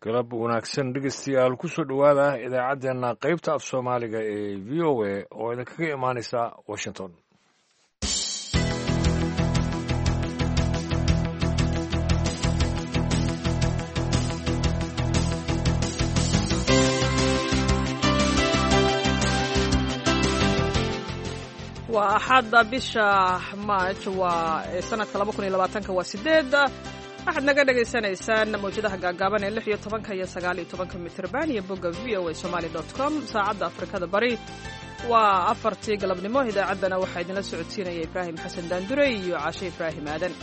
galab wanaagsan dhegeystayaal kusoo dhowaada idaacaddeenna qaybta af soomaaliga ee v o a oo idinkaga imaanaysa washington. waa axadda bisha maaj waa sanadka waa 8 waxaad naga dhagaysanaysaan mawjadaha gaagaaban ee 16 iyo 19 mitrban iyo bogga voasomali.com. saacadda afrikada bari waa 4 galabnimo. idaacaddana waxaa idinla socodsiinaya ibraahim xasan daandure iyo caashe ibraahim aadan.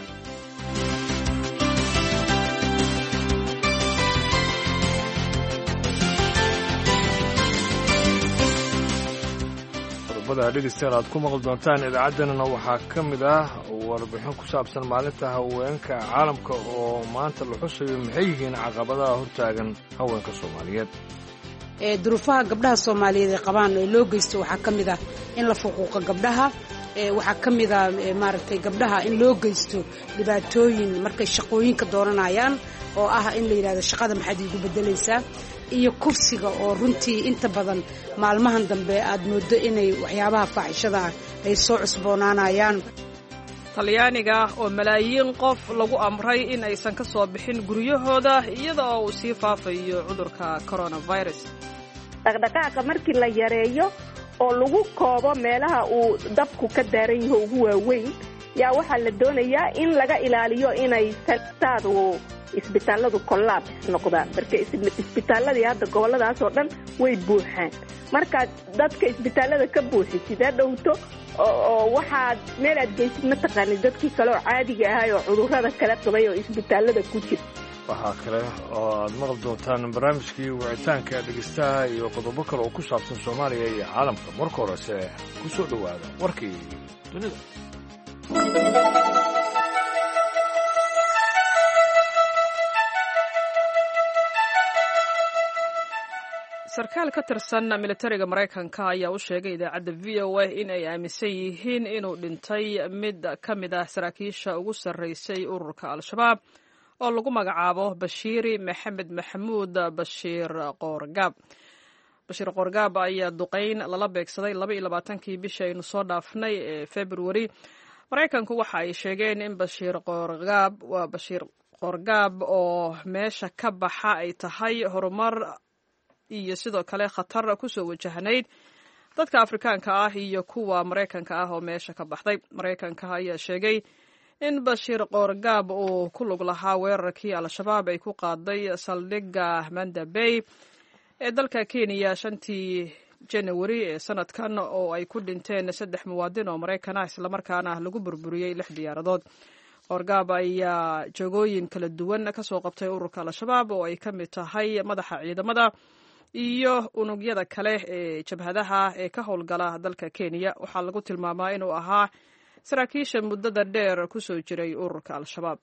dhegeystayaal aad ku maqli doontaan idaacaddeenana waxaa ka mid ah warbixin ku saabsan maalinta haweenka caalamka oo maanta la xusayo maxay yihiin caqabadaha hortaagan haweenka soomaaliyeed. duruufaha gabdhaha soomaaliyeed ee qabaan ee loo geysto waxaa ka mid ah in la fuquuqo gabdhaha, waxaa ka mid ah maaragtay gabdhaha in loo geysto dhibaatooyin markay shaqooyinka dooranayaan oo ah in la yidhahdo shaqada maxaad iigu beddelaysaa, iyo kufsiga oo runtii inta badan maalmahan dambe aad mooddo inay waxyaabaha faaxishada ah ay soo cusboonaanayaan. talyaaniga oo malaayiin qof lagu amray in aysan ka soo bixin guryahooda iyada oo uu sii faafayo cudurka coronavirus. dhaqdhaqaaqa markii la yareeyo oo lagu koobo meelaha uu dabku ka daaran yaho ugu waaweyn yaa waxaa la doonayaa in laga ilaaliyo inay taadu isbitaalladu kollaabs noqdaan, marka isbitaalladii hadda gobolladaas oo dhan way buuxaan. markaad dadka isbitaallada ka buuxi sidee dhowto oo waxaad meel aad geysid mataqaanid dadkii kale oo caadiga ahay oo cudurrada kala qabay oo isbitaallada ku jira. waxaa kale oo aad maqli doontaan barnaamijkii wicitaanka dhegeystaha iyo qodobo kale oo ku saabsan soomaaliya iyo caalamka. marka horese ku soo dhowaada warkii dunida. sarkaal ka tirsan militariga maraykanka ayaa u sheegay idaacadda v o a in ay aaminsan yihiin inuu dhintay mid ka mid ah saraakiisha ugu sarraysay ururka al-shabaab oo lagu magacaabo bashiiri maxamed maxamuud bashiir qoorgaab. bashiir qoorgaab ayaa duqayn lala beegsaday 22kii bishii aynu soo dhaafnay ee februari. maraykanku waxa ay sheegeen in bashiir qoorgaab oo meesha ka baxa ay tahay horumar iyo sidoo kale khatar ku soo wajahnayd dadka afrikaanka ah iyo kuwa maraykanka ah oo meesha ka baxday. maraykanka ayaa sheegay in bashiir qoorgaab uu ku lug lahaa weerarkii al-shabaab ay ku qaaday saldhigga manda bay ee dalka kenya 5 janawari ee sanadkan oo ay ku dhinteen 3 muwaadin oo maraykan ah islamarkaana lagu burburiyey 6 diyaaradood. qoorgaab ayaa jagooyin kala duwan ka soo qabtay ururka al-shabaab oo ay ka mid tahay madaxa ciidamada iyo unugyada kale ee jabhadaha ee ka howlgala dalka kenya. waxaa lagu tilmaamaa inuu ahaa saraakiisha muddada dheer ku soo jiray ururka al-shabaab.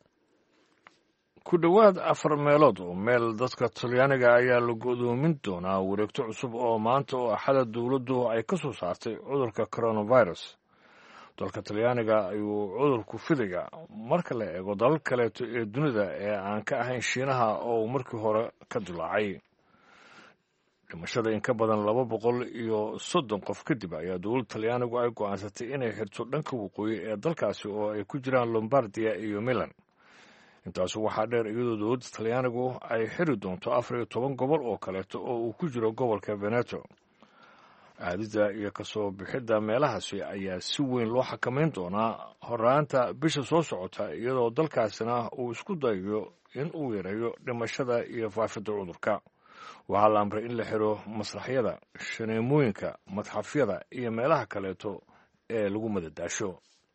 ku dhowaad 4 meelood oo meel dadka talyaaniga ayaa la go'doomin doonaa wareegto cusub oo maanta oo axada dowladdu ay ka soo saartay cudurka coronavirus. dalka talyaaniga ayuu cudurku fidaya marka la eego dalal kaleeto ee dunida ee aan ka ahayn shiinaha oo markii hore ka dilaacay. dhimashada in ka badan 230 qof kadib ayaa dowladda talyaanigu ay go'aansatay inay xirto dhanka waqooyi ee dalkaasi oo ay ku jiraan lombardia iyo milan. intaas waxaa dheer iyadoo dowladda talyaanigu ay xiri doonto 14 gobol oo kaleeto oo uu ku jiro gobolka veneto. aadida iyo kasoo bixidda meelahaasi ayaa si weyn loo xakamayn doonaa horaanta bisha soo socota iyadoo dalkaasina uu isku dayayo in uu yareeyo dhimashada iyo faafidda cudurka. waxaa la amray in la xiro masraxyada, shaneemooyinka, madxafyada iyo meelaha kaleeto ee lagu madadaasho.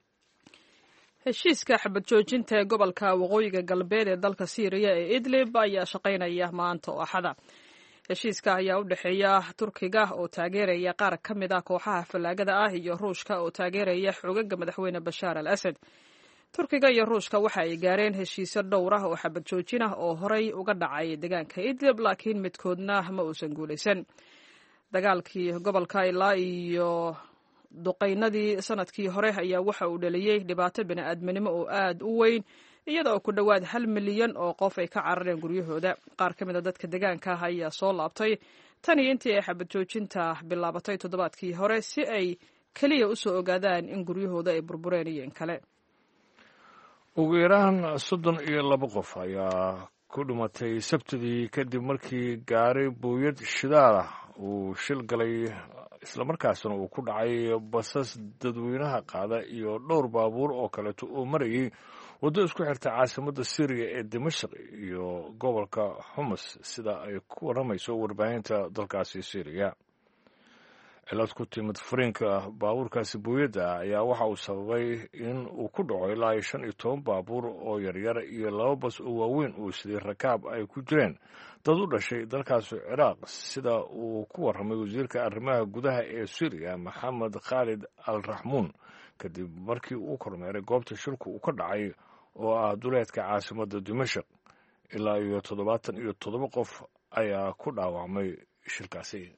heshiiska xabad joojinta ee gobolka waqooyiga galbeed ee dalka siiriya ee idlib ayaa shaqaynaya maanta oo axada. heshiiska ayaa u dhexeeya turkiga oo taageeraya qaar ka mid ah kooxaha fallaagada ah iyo ruushka oo taageeraya xoogaga madaxweyne bashaar al asad. turkiga iyo ruushka waxa ay gaareen heshiisyo dhowr ah oo xabad joojin ah oo horay uga dhacay deegaanka idlib, laakiin midkoodna ma uusan guulaysan. dagaalkii gobolka ilaa iyo duqaynadii sanadkii hore ayaa waxa uu dhaliyey dhibaato bini'aadminimo oo aad u weyn iyada oo ku dhowaad 1 milyan oo qof ay ka carareen guryahooda. qaar ka mid a dadka deegaanka ah ayaa soo laabtay tan iyo intii ay xabad joojinta bilaabatay toddobaadkii hore si ay kaliya u soo ogaadaan in guryahooda ay burbureen iyo in kale. ugu yaraan 32 qof ayaa ku dhimatay sabtidii kadib markii gaari booyad shidaal ah uu shil galay islamarkaasna uu ku dhacay basas dadweynaha qaada iyo dhowr baabuur oo kaleeto oo marayay waddo isku xirta caasimadda Syria ee Dimashq iyo gobolka Homs sida ay ku waramayso warbaahinta dalkaasi Syria. cilad ku timid furiinka baabuurkaasi booyadda ayaa waxa uu sababay in uu ku dhaco ilaa 15 baabuur oo yaryar iyo 2 bas oo waaweyn oo sidii rakaab ay ku jireen dad u dhashay dalkaasi Ciraaq sida uu ku waramay wasiirka arrimaha gudaha ee Syria Maxamed Khalid al-Rahmuun kadib markii uu kormeeray goobta shilku uu ka dhacay oo ah duleedka caasimadda Dimashq. ilaa iyo 77 qof ayaa ku dhaawacmay shilkaasi.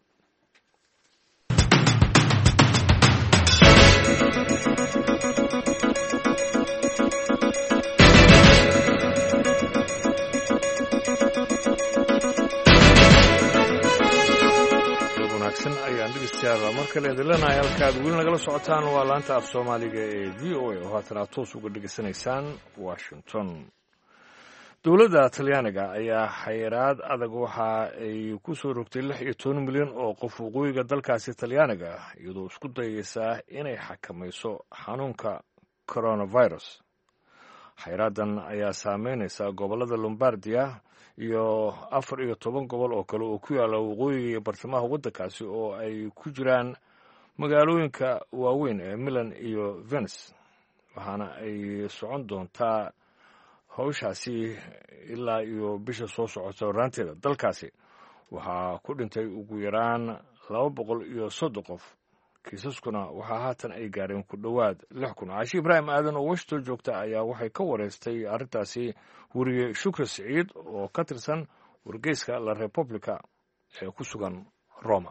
wanaagsan ayaan dhegeystayaal mar kale idin leenahay halkaad weli nagala socotaan waa laanta af soomaaliga ee v o a oo haatan aad toos uga dhegeysanaysaan Washington. dowladda Talyaaniga ayaa xayiraad adag waxa ay ku soo rogtay 16 milyan oo qof waqooyiga dalkaasi Talyaaniga iyadoo isku dayaysa inay xakamayso xanuunka coronavirus. xayiraadan ayaa saameynaysa gobollada Lombardia iyo 14 gobol oo kale oo ku yaala waqooyiga iyo bartamaha waddankaasi oo ay ku jiraan magaalooyinka waaweyn ee Milan iyo Venice. waxaana ay socon doontaa hawshaasi ilaa iyo bisha soo socota horaanteeda. dalkaasi waxaa ku dhintay ugu yaraan 230 qof. kiisaskuna waxaa haatan ay gaareen ku dhowaad 6,000. Caashi Ibraahim Aadan oo Washington joogta ayaa waxay ka wareystay arrintaasi wariye Shukri Siciid oo ka tirsan wargeyska La Repubblica ee ku sugan Roma.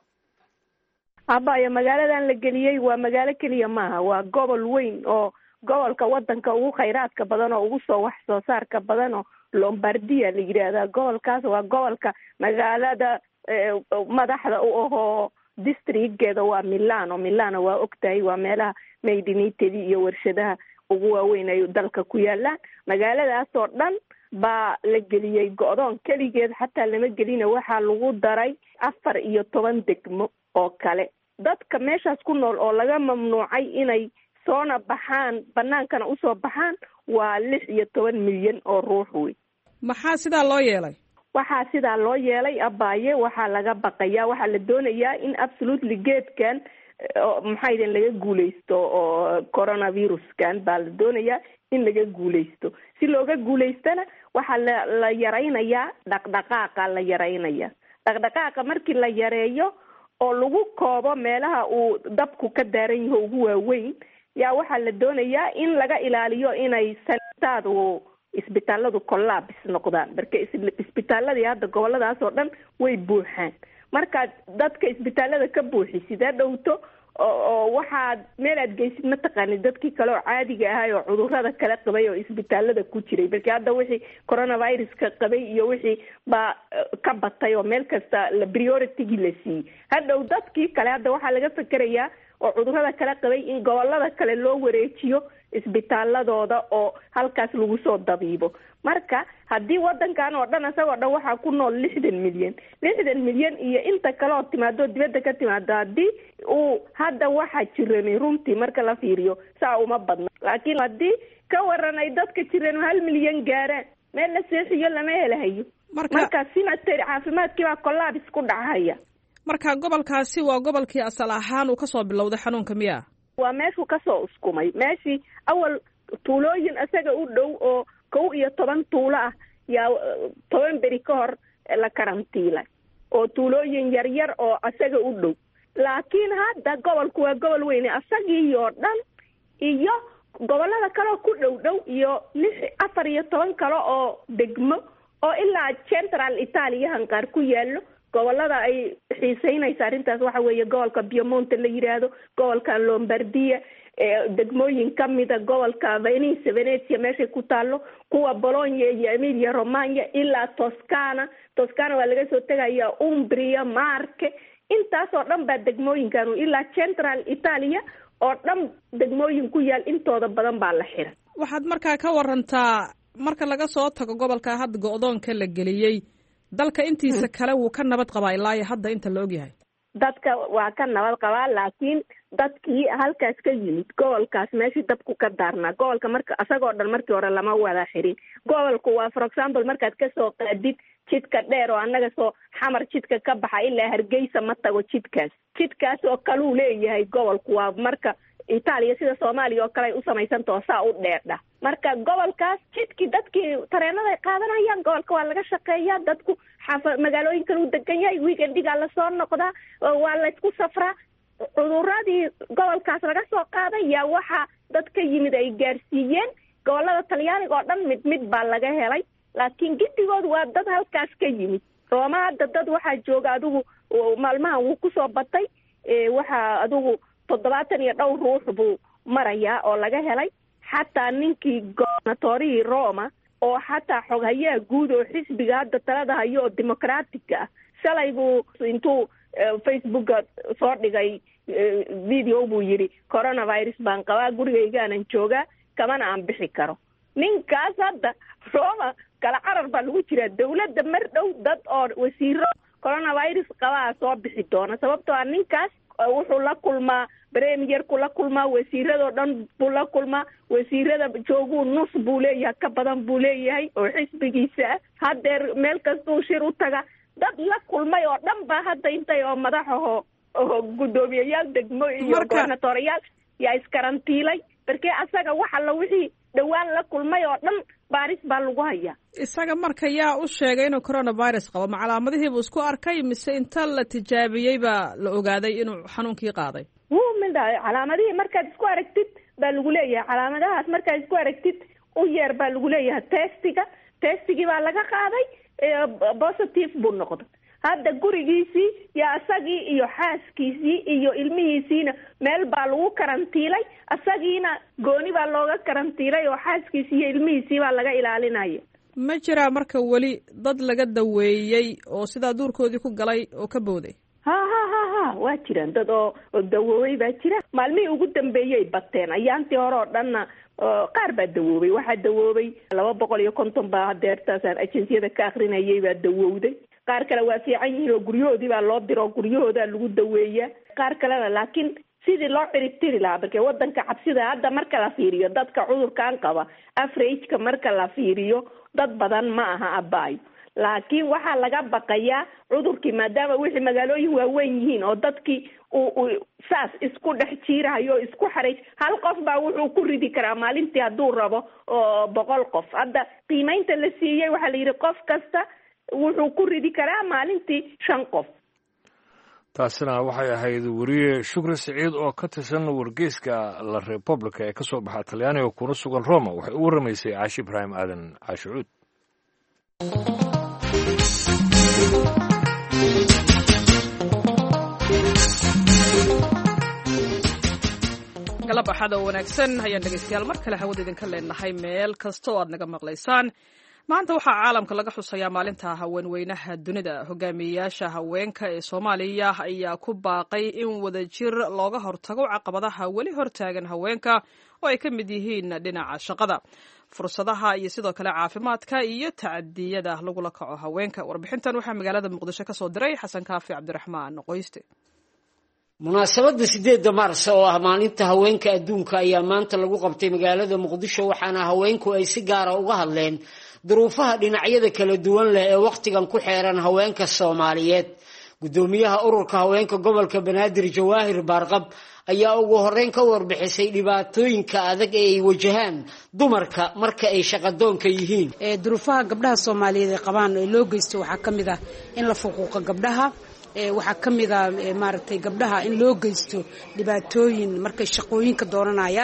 abaya magaaladan la geliyay waa magaalo kaliya maaha, waa gobol weyn oo gobolka wadanka ugu khayraadka badan oo ugu soo wax soo saarka badan oo Lombardia la yiraahdo. gobolkaas waa gobolka magaalada madaxda u ahoo districtgeeda waa Milano waa ogtahay waa meelaha meydinitadii iyo warshadaha ugu waaweyn ay dalka ku yaalaan. magaaladaas oo dhan baa la geliyay go'doon kaligeed, xataa lama gelina waxaa lagu daray 14 degmo oo kale. dadka meeshaas ku nool oo laga mamnuucay inay soona baxaan banaankana u soo baxaan waa 16 milyan oo ruux wey. maxaa sidaa loo yeelay? waxaa sidaa loo yeelay abaaye waxaa laga baqayaa, waxaa la doonayaa in absolutely geedkan maxay idin laga guuleysto oo coronaviruskan baa la doonayaa in laga guuleysto. si looga guuleystana waxaa la yaraynayaa dhaqdhaqaaqa la yaraynaya. dhaqdhaqaaqa markii la yareeyo oo lagu koobo meelaha uu dabku ka daaran yahay ugu waaweyn yaa waxaa la doonayaa in laga ilaaliyo inay sanitaadu isbitaaladu collapse noqdaan. marka isbitaaladii hadda goboladaas oo dhan way buuxaan. marka dadka isbitaalada ka buuxi sidee dhowto oo waxaad meel aad geysid ma taqaanid dadkii kale oo caadiga ahay oo cudurrada kala qabay oo isbitaalada ku jiray. marka hadda wixii coronaviruska qabay iyo wixii baa ka batay oo meel kasta la priority-gii la siiyey. hadhow dadkii kale hadda waxaa laga fikerayaa oo cudurrada kala qabay in gobolada kale loo wareejiyo isbitaaladooda oo halkaas lagu soo dabiibo. marka haddii wadankan oo dhan isagoo dhan waxaa ku nool 60 milyan iyo inta kale oo timaado dibadda ka timaado, haddii uu hadda waxaa jiranay runtii marka la fiiriyo saa uma badna. laakiin haddii ka waranay dadka jiran 1 milyan gaaraan meel la seexiyo lama helahayo. marka sanitary caafimaadkii baa collapse ku dhacaya. marka gobolkaasi waa gobolkii asal ahaan uu kasoo bilowday xanuunka miyaa? waa meeshuu kasoo uskumay. meeshii awal tuulooyin isaga u dhow oo 11 tuulo ah yaa 10 beri ka hor la karantiilay oo tuulooyin yaryar oo isaga u dhow. laakiin hadda gobolku waa gobol weyn asagii oo dhan iyo gobolada kale ku dhow iyo 14 kale oo degmo oo ilaa Central Italy hanqaar ku yaalo. gobolada ay xiiseynaysa arrintaas waxa weeye gobolka Piemonte la yiraahdo, gobolka Lombardia, degmooyin ka mida gobolka Venezia meeshay ku taalo, kuwa Bologna iyo Emilia Romagna ilaa Toscana waa laga soo tegaya Umbria, Marche, intaasoo dhan baa degmooyinkan ilaa Central Italia oo dhan degmooyin ku yaal intooda badan baa la xiray. waxaad markaa ka warantaa marka laga soo tago gobolka hadda go'doonka la geliyey dalka intiisa kale wuu ka nabad qabaa ilaa hadda inta la ogyahay? dadka waa ka nabad qabaa, laakiin dadkii halkaas ka yimid gobolkaas meeshii dabku ka daarnaa, gobolka marka asagoo dhan markii hore lama wada xirin. gobolku waa for example markaad kasoo qaadid jidka dheer oo annaga soo xamar jidka ka baxa ilaa Hargeysa ma tago jidkaas oo kaluu leeyahay gobolku. waa marka Itaaliya sida Soomaaliya oo kale ay u samaysantahay saa u dheerdha. marka gobolkaas jidkii dadkii tareenada qaadanayaan, gobolka waa laga shaqeeyaa, dadku magaalooyin kale u degan yahay, weekendiga la soo noqdaa, waa la isku safraa. cuduradii gobolkaas laga soo qaaday yaa waxa dadka yimid ay gaarsiiyeen gobolada Talyaaniga oo dhan mid baa laga helay, laakiin gidigoodu waa dad halkaas ka yimid. Roma hadda dad waxaa jooga adigu maalmahan wuu kusoo batay, waxaa adigu 72 ruux buu marayaa oo laga helay. xataa ninkii gobernatorihii Roma oo xataa xoghayaha guud oo xisbiga hadda talada hayo oo dimuqraatiga ah, shalay buu intuu Facebooka soo dhigay video buu yidhi coronavirus baan qabaa, gurigaygaanan joogaa, kamana aan bixi karo. ninkaas hadda Roma kala carar baa lagu jiraa. dawladda mar dhow dad oo wasiiro coronavirus qabaa soo bixi doona, sababtoo ah ninkaas wuxuu la kulmaa premierku la kulmaa, wasiiradoo dhan buu la kulmaa, wasiirada jooguu nus buu leeyahay, ka badan buu leeyahay oo xisbigiisa ah. haddeer meel kastuu shir u taga, dad la kulmay oo dhan baa hadda intay oo madaxaho oo guddoomiyayaal degmo iyo gobernatoriyaal yaa iskarantiilay, markee asaga wax alla wixii dhawaan la kulmay oo dhan baaris baa lagu hayaa. isaga marka yaa u sheegay inuu coronavirus qabo? ma calaamadihiibuu isku arkay mise inta la tijaabiyey baa la ogaaday inuu xanuunkii qaaday? calaamadihii markaad isku aragtid baa lagu leeyahay, calaamadahaas markaad isku aragtid u yeer baa lagu leeyahay testigii baa laga qaaday, positive buu noqday. hadda gurigiisii yaa asagii iyo xaaskiisii iyo ilmihiisiina meel baa lagu karantiilay, asagiina gooni baa looga karantiilay oo xaaskiisii iyo ilmihiisii baa laga ilaalinaya. ma jiraa marka weli dad laga daweeyey oo sidaa duurkoodii ku galay oo ka booday? ha waa jiraan dad oo dawoobay baa jira. maalmihii ugu dambeeyay bateen, ayaantii hore oo dhanna qaar baa dawoobay. waxaa dawoobay 250 baa hadeertaasaan agenciyada ka akrinayay baa dawowday. qaar kale waa fiican yihiin oo guryahoodii baa loo diro, guryahoodaa lagu daweeyaa. qaar kalena laakiin sidii loo ciribtiri lahaa, markee wadanka cabsida hadda marka la fiiriyo dadka cudurkan qaba averageka marka la fiiriyo dad badan ma aha abaayo, laakiin waxaa laga baqayaa cudurkii maadaama wixii magaalooyin waaweyn yihiin oo dadkii uu saas isku dhex jiirayo isku xaray. hal qof baa wuxuu ku ridi karaa maalintii hadduu rabo oo 100 qof. hadda qiimaynta la siiyey waxaa la yidhi qof kasta wuxuu ku ridi karaa maalintii 5 qof. taasina waxay ahayd wariye Shukri Saciid oo ka tirsan wargeyska La Repubblica ee ka soo baxa Talyaaniga kuna sugan Roma. waxay u waramaysay Caashi Ibraahim Aadan Caashuud. galab axad oo wanaagsan ayaan dhegaystayaal mar kale hawada idinka leenahay meel kasta oo aad naga maqlaysaan. maanta waxaa caalamka laga xusayaa maalinta haweenweynaha dunida. hogaamiyeyaasha haweenka ee Soomaaliya ayaa ku baaqay in wadajir looga hortago caqabadaha weli hortaagan haweenka oo ay ka mid yihiin dhinaca shaqada, fursadaha iyo sidoo kale caafimaadka iyo tacadiyada lagula kaco haweenka. warbixintan waxaa magaalada Muqdisho ka soo diray Xasan Kaafi Cabdiraxmaan Qoyste. munaasabadda 8 Maars oo ah maalinta haweenka adduunka ayaa maanta lagu qabtay magaalada Muqdisho, waxaana haweenku ay si gaar ah uga hadleen duruufaha dhinacyada kala duwan leh ee waqtigan ku xeeran haweenka Soomaaliyeed. gudoomiyaha ururka haweenka gobolka Banaadir Jawaahir Baarqab ayaa ugu horeyn ka warbixisay dhibaatooyinka adag ee ay wajahaan dumarka marka ay shaqadoonka yihiin. duruufaha gabdhaha Soomaaliyeed ee qabaan ee loo geysto waxaa kamid ah in la fuquuqo gabdhaha, waxaa kamid ah maaragtay gabdhaha in loo geysto dhibaatooyin markay shaqooyinka dooranayaan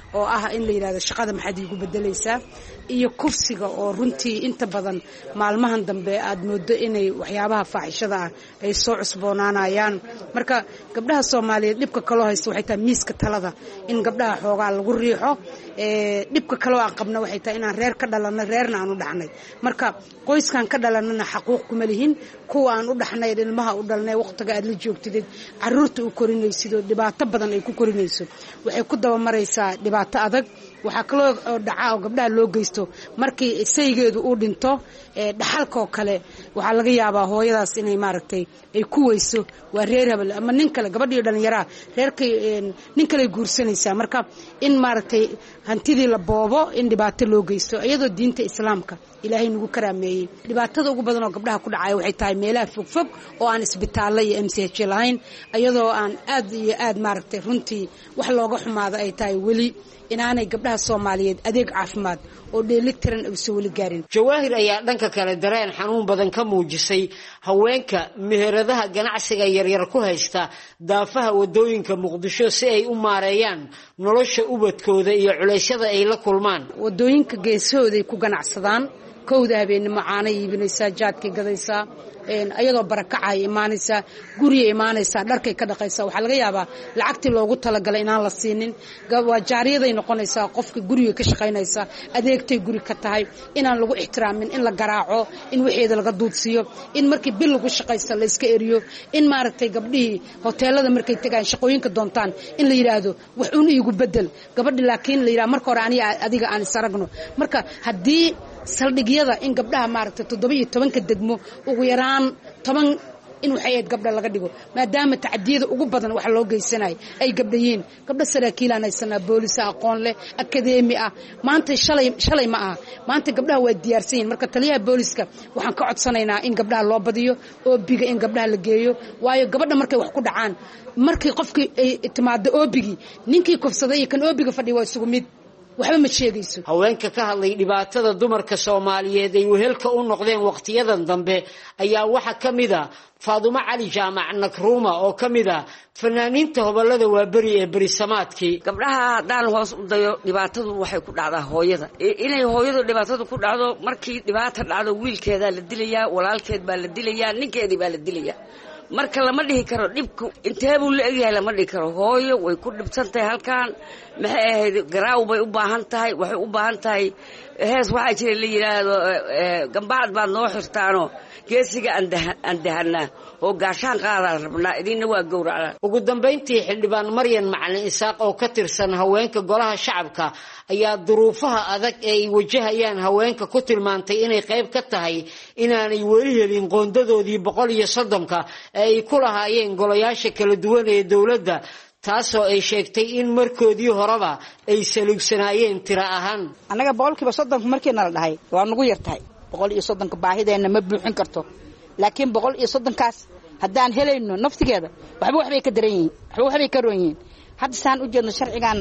oo ah in la yidhahdo shaqada maxaad iigu bedelaysaa iyo kufsiga oo runtii inta badan maalmahan dambe aad moodo inay waxyaabaha faaxishada ah ay soo cusboonaanayaan marka gabdhaha Soomaaliyeed dhibka kaloo haysta waxay tahay miiska talada in gabdhaha xoogaa lagu riixo dhibka kaloo aan qabna waxay tahay inaan reer ka dhalanay reerna aan u dhaxnay marka qoyskan ka dhalanana xaquuq kuma lihin kuwa aan u dhaxnay ilmaha u dhalnay waqtiga aad la joogtid caruurta u korinaysid oo dhibaato badan ay ku korinayso waxay ku daba maraysaa dhibaato adag waxa kaloo dhaca oo gabdhaha loo geysto markii saygeedu uu dhinto dhaxalka oo kale waxa laga yaabaa hooyadaas inay maaragtay ay ku weyso waa reer habal ama nin kale gabadhii dhalinyarada reerkay nin kale guursanaysa marka in maaragtay hantidii la boobo in dhibaato loo geysto iyadoo diinta islaamka ilaahay nagu karaameeyay dhibaatada ugu badan oo gabdhaha ku dhacay waxay tahay meelaha fogfog oo aan isbitaallo iyo MCH lahayn iyadoo aan aad iyo aad maaragtay runtii wax looga xumaado ay tahay weli inaanay gabdhaha Soomaaliyeed adeeg caafimaad oo dheelitiran u soo wali gaarin Jawaahir ayaa dhanka kale dareen xanuun badan ka muujisay haweenka meheradaha ganacsiga yaryar ku haysta daafaha wadooyinka Muqdisho si ay u maareeyaan nolosha ubadkooda iyo culeysyada ay la kulmaan wadooyinka geesahooda ay ku ganacsadaan kowda habeenimo caana iibinaysaa jaadkay gadaysaa ayadoo barakacay imaanaysa guriga imaanaysa dharkay ka dhaqaysa waxa laga yaabaa lacagtii loogu talagalay inaan la siinin waa jaariyaday noqonaysaa qofka guriga ka shaqaynaysa adeegtay guri ka tahay inaan lagu ixtiraamin in la garaaco in wixeeda laga duudsiyo in markii bil lagu shaqaysto la iska eriyo in maaragtay gabdhihii hoteelada markay tagaan shaqooyinka doontaan in la yiraahdo wax uun iigu bedel gabadhi laakiin la yiraahdo marka hore adiga aan isaragno marka haddii saldhigyada in gabdhaha maaragtay 17 degmo ugu yaraan 10 in waxay aad gabdha laga dhigo maadaama tacadiyada ugu badan wax loo geysanay ay gabdhayiin gabdha saraakiilaan aysan booliis aqoon leh akademi ah maanta shalay ma aha maanta gabdhaha waa diyaarsan marka taliyaha booliiska waxaan ka codsanaynaa in gabdhaha loo badiyo oobiga in gabdhaha la geeyo waayo gabadha markay wax ku dhacaan markii qofkii ay timaado oobigi ninkii kufsaday kan oobiga fadhiyo waa isugu mid waxba ma sheegayso haweenka ka hadlay dhibaatada dumarka Soomaaliyeed ay wehelka u noqdeen waqtiyadan dambe ayaa waxa kamida Faadumo Cali Jaamac Nakruuma oo kamida fanaaniinta hobalada waa bari ee barisamaadkii gabdhaha hadaan hoos u dayo dhibaatadu waxay ku dhacdaa hooyada inay hooyadu dhibaatada ku dhacdo markii dhibaato dhacdo wiilkeeda la dilayaa walaalkeed baa la dilayaa ninkeedii baa la dilayaa marka lama dhihi karo dhibku intee buu la egyahay lama dhihi karo hooyo way ku dhibsantahay halkaan maxay ahayd garaaw bay u baahan tahay waxay u baahan tahay hees waxa jira la yiraahdo gambaad baad noo xirtaano geesiga aan dahana oo gaashaan qaadaan rabnaa idinna waa gowracna ugu dambeyntii xildhibaan Maryan Macalin Isaaq oo ka tirsan haweenka golaha shacabka ayaa duruufaha adag ee ay wajahayaan haweenka ku tilmaantay inay qayb ka tahay inaanay weli helin qoondadoodii 130ka ay ku lahaayeen golayaasha kala duwan ee dawladda taasoo ay sheegtay in markoodii horeba ay salugsanaayeen tira ahaan anaga 130 markii la dhahay waa nagu yartahay 130 baahideena ma buuxin karto laakiin 130kaas hadaan helayno naftigeeda waxbay ka daran yihiin waxbay ka roon yihiin hadda saan u jeedno sharcigan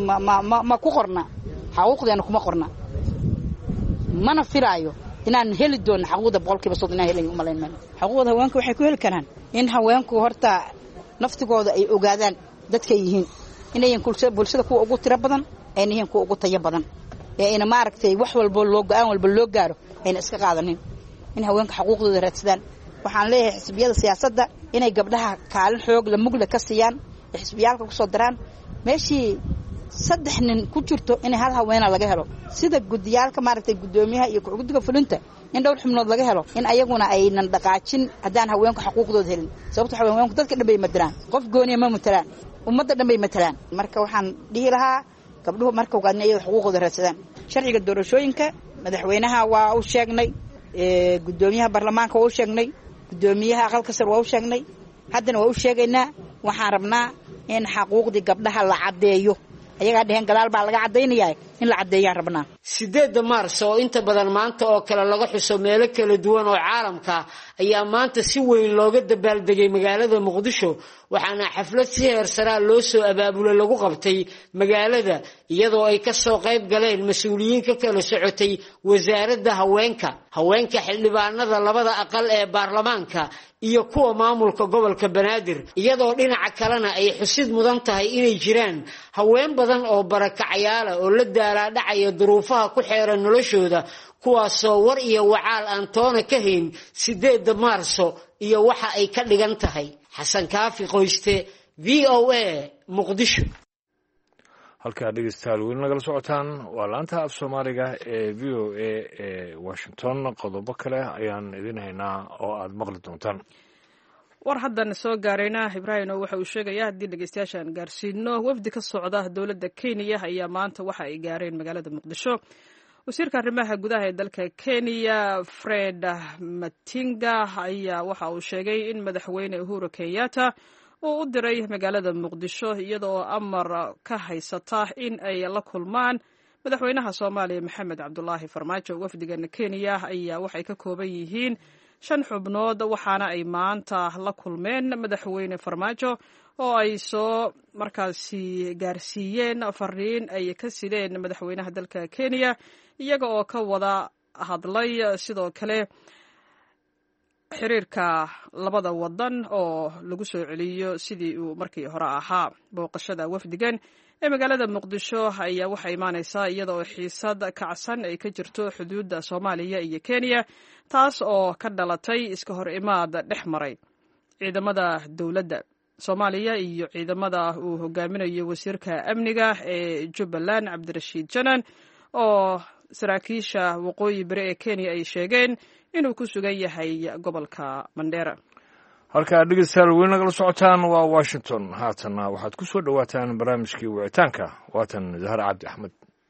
ma ku qorna xaquuqdeena kuma qorna mana filaayo inaan heli doono xaquuqda 130 inaan helayn uma leeyahay xaquuqda haweenku waxay ku heli karaan in haweenku horta naftigooda ay ogaadaan dadka yihiin inay bulshada kuwa ugu tira badan ay yihiin kuwa ugu tayo badan ee ina maaragtay wax walba loo go'aan walba loo gaaro ayna iska qaadanin in haweenka xaquuqdooda raadsadaan waxaan leeyahay xisbiyada siyaasadda inay gabdhaha kaalin xoog la mugla ka siiyaan xisbiyaalka ku soo daraan meeshii 3 nin ku jirto in hal haweena laga helo sida gudiyaalka maaragtay gudoomiyaha iyo guddiga fulinta in dhowr xubnood laga helo in ayaguna aynan dhaqaajin hadaan haweenku xaquuqdooda helin sababtoo haweenku dadka dhanbay matalaan qof gooniya ma matalaan ummadda dhanbay matalaan marka waxaan dhihi lahaa gabdhuhu marka ugaadna ay xuquuqdooda raadsadaan sharciga doorashooyinka madaxweynaha waa u sheegnay gudoomiyaha baarlamaanka waa u sheegnay gudoomiyaha aqalka sare waa u sheegnay haddana waa u sheegaynaa waxaan rabnaa in xaquuqdii gabdhaha la cadeeyo ayaga dhaheen gadaal baa laga cadeynayaa in la cadeeyaan rabnaa 8 Maarso oo inta badan maanta oo kale laga xuso meelo kala duwan oo caalamka ayaa maanta si weyn looga dabaaldegay magaalada Muqdisho waxaana xaflad si heersara loo soo abaabulay lagu qabtay magaalada iyadoo ay ka soo qayb galeen mas'uuliyiin ka kala socotay wasaaradda haweenka xildhibaanada labada aqal ee baarlamaanka iyo kuwa maamulka gobolka banaadir iyadoo dhinaca kalena ay xusid mudan tahay inay jiraan haween badan oo barakacayaala oo la daalaadhacaya duruufaha ku xeeran noloshooda kuwaasoo war iyo wacaal aan toona ka hayn 8 maarso iyo waxa ay ka dhigan tahay. xasan kaafi qoyste, VOA, Muqdisho. halkaa dhegeystayaal weli nagala socotaan waa laanta af soomaaliga ee VOA ee Washington. qodobo kale ayaan idin haynaa oo aad maqli doontaan. war haddan soo gaarayna Ibrahim waxa uu sheegayaa haddii dhegeystayaashan gaarsiino wafdi ka socda dowladda Kenya ayaa maanta waxa ay gaareen magaalada Muqdisho. wasiirka arrimaha gudaha ee dalka Kenya Fred Matiang'i ayaa waxa uu sheegay in madaxweyne Uhuru Kenyatta uu u diray magaalada Muqdisho iyadoo amar ka haysata in ay la kulmaan madaxweynaha Soomaaliya Maxamed Cabdullaahi Farmaajo. wafdigan Kenya ayaa waxay ka kooban yihiin 5 xubnood waxaana ay maanta la kulmeen madaxweyne Farmaajo oo ay soo markaasi gaarsiiyeen fariin ay ka sideen madaxweynaha dalka Kenya iyaga oo ka wada hadlay sidoo kale xiriirka labada wadan oo lagu soo celiyo sidii uu markii hore ahaa. booqashada wafdigan ee magaalada Muqdisho ayaa waxay imaanaysaa iyadoo xiisad kacsan ay ka jirto xuduudda Soomaaliya iyo Kenya taas oo ka dhalatay iska hor imaad dhex maray ciidamada dowladda Soomaaliya iyo ciidamada uu hogaaminayo wasiirka amniga ee Jubbaland Cabdirashiid Janan oo saraakiisha waqooyi bari ee Kenya ay sheegeen inuu ku sugan yahay gobolka Mandera. halkaa dhegeystayaal weli nagala socotaan waa Washington. haatana waxaad ku soo dhawaataan barnaamijkii wicitaanka waatan Zahra Cabdi Axmed.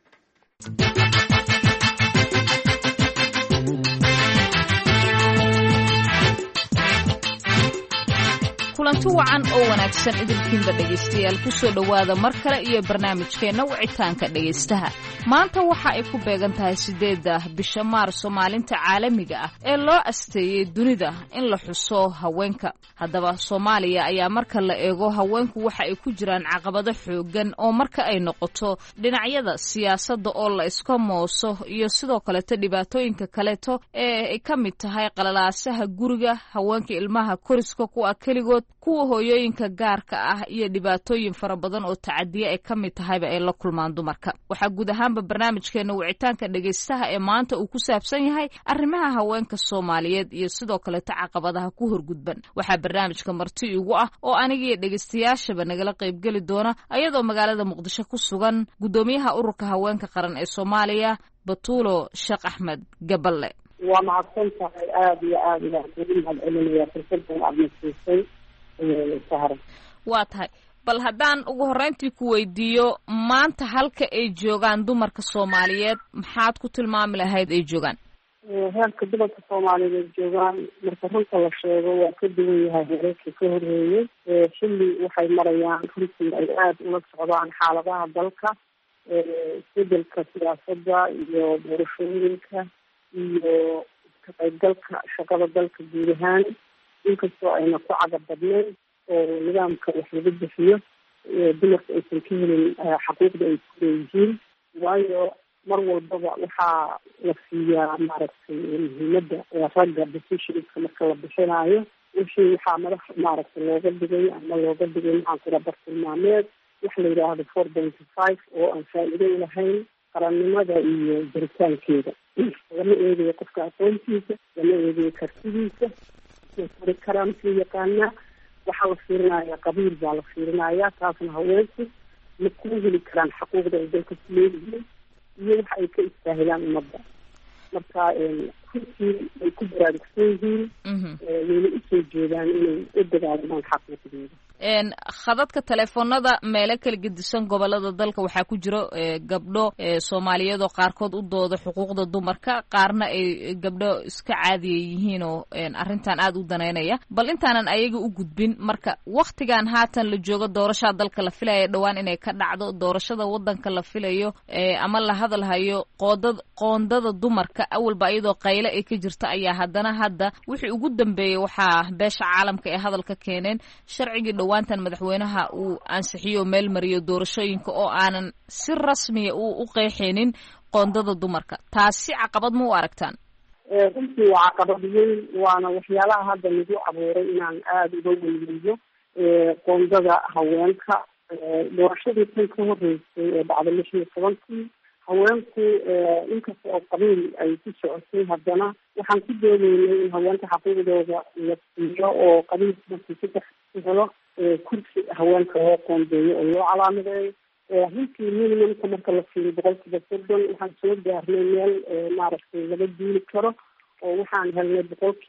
kulanti wacan oo wanaagsan idinkiinba dhegaystayaal ku soo dhowaada mar kale iyo barnaamijkeenna wicitaanka dhegaystaha. maanta waxa ay ku beegan tahay 8 bisha Maarso maalinta caalamiga ah ee loo asteeyay dunida in la xuso haweenka. haddaba Soomaaliya ayaa marka la eego haweenku waxa ay ku jiraan caqabado xoogan oo marka ay noqoto dhinacyada siyaasadda oo la iska mooso iyo sidoo kale dhibaatooyinka kaleeto ee ay ka mid tahay qalalaasaha guriga, haweenka ilmaha koriska kuwa kaligood, kuwa hooyooyinka gaarka ah iyo dhibaatooyin fara badan oo tacadiye ay ka mid tahayba ay la kulmaan dumarka. waxaa guud ahaanba barnaamijkeena wicitaanka dhegaystaha ee maanta uu ku saabsan yahay arrimaha haweenka Soomaaliyeed iyo sidoo kale caqabadaha ku horgudban. waxaa barnaamijka marti igu ah oo aniga dhegaystayaashaba nagala qayb gali doona ayadoo magaalada Muqdisho ku sugan gudoomiyaha ururka haweenka qaran ee Soomaaliya Batuulo Sheekh Axmed Gaballe. waa mahadsan tahay aad iyo aad ilaahay mahadcelinaya fursadan aad nasiisay Sahra. waa tahay bal haddaan ugu horreyntii ku weydiiyo maanta halka ay joogaan dumarka Soomaaliyeed maxaad ku tilmaami lahayd ay joogaan? heerka dumarka Soomaaliyeed joogaan marka runta la sheego waa ka duwan yahay heerarkii ka horreeyay. xilli waxay marayaan runtii ay aad ula socdaan xaaladaha dalka, isbedelka siyaasadda iyo doorashooyinka iyo ka qaybgalka shaqada dalka guud ahaan, inkastoo ayna ku cagab badnayn oo nidaamka wax laga bixiyo dumarka aysan ka helin xaquuqda ay ku leeyihiin. waayo mar walbaba waxaa la siiyaa maaragtay muhiimadda ragga decisionska marka la bixinaayo. wixii waxaa madaxa maaragtay looga dhigay ama looga dhigay maxaan kula bartilmaameed wax la yidhaahdo 4.5 oo aan faa'iido lahayn qarannimada iyo jiritaankeeda. lama eegayo qofka aqoontiisa, lama eegayo kartidiisa, kari karaan si yaqaana. waxaa la fiirinaya qabiil baa la fiirinaya, taasna haweenku ma ku heli karaan xaquuqda ay dalka ku leeyihiin iyo waxa ay ka istaahilaan ummadda. marka runtii ay ku baraarugsan yihiin wayna usoo jeedaan inay u dagaalaan xaquuqdooda. khadadka telefoonada meelo kala gedisan gobolada dalka waxaa ku jiro gabdho Soomaaliyeed oo qaarkood u dooda xuquuqda dumarka, qaarna ay gabdho iska caadiya yihiin oo arrintan aad u daneynaya. bal intaanan ayaga u gudbin, marka waqtigan haatan la joogo doorashada dalka la filayo dhawaan inay ka dhacdo, doorashada wadanka la filayo ama la hadalhayo qoondada dumarka awalba iyadoo qayle ay ka jirta ayaa haddana hadda wixii ugu dambeeyay waxaa beesha caalamka ee hadalka keeneen sharcigii dhawaantan madaxweynaha uu ansixiyo meel mariyo doorashooyinka oo aanan si rasmiya u qeexeenin qoondada dumarka. taasi caqabad ma u aragtaan? runtii waa caqabadiyeyn waana waxyaalaha hadda nagu abuuray inaan aada uga weyneeyo qoondada haweenka. doorashadii tan ka horeysay ee dhacday 16 haweenku inkasta oo qabiil ay ku socotay haddana waxaan ku doonaynay in haweenka xaquuqdooda la siiyo oo qabiilka markii saddex ku helo kursi haweenka loo qoondeeyo oo loo calaamadeeyo. runtii minimumka marka la fiiriyo 30% waxaan soo gaarnay meel maaragtay laga duuli karo oo waxaan helnay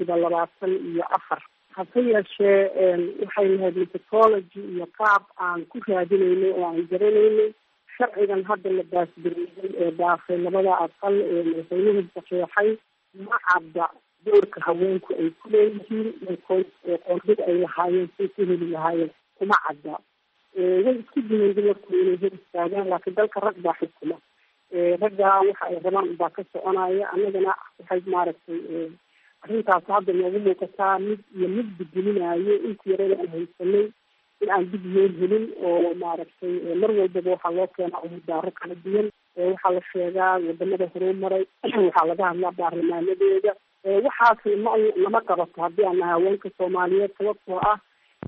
24%. hase yeeshee waxay lahayd methodology iyo qaab aan ku raadinaynay oo aan garanaynay. sharcigan hadda la baasgareeyay ee dhaafay labada aqal ee madaxweynuhu saxeexay ma cadda doorka haweenku ay ku leeyihiin qoondada ay lahaayeen say ku heli lahaayeen kuma cadda. way isku dayeen dumarku inay hor istaagaan laakiin dalka rag baa xukuma. raggaa waxa ay rabaan baa ka soconaya. annagana waxay maaragtay arrintaas hadda noogu muuqataa mid bedelinayo intii yarada aan haysanay in aan dib yeel helin oo maaragtay mar walbaba waxaa loo keenaa umudaaro kala duwan. waxaa la sheegaa wadamada horumaray waxaa laga hadlaa baarlamaanadeeda. waxaas lama qabato haddii aan nahay haweenka Soomaaliyeed sababtoo ah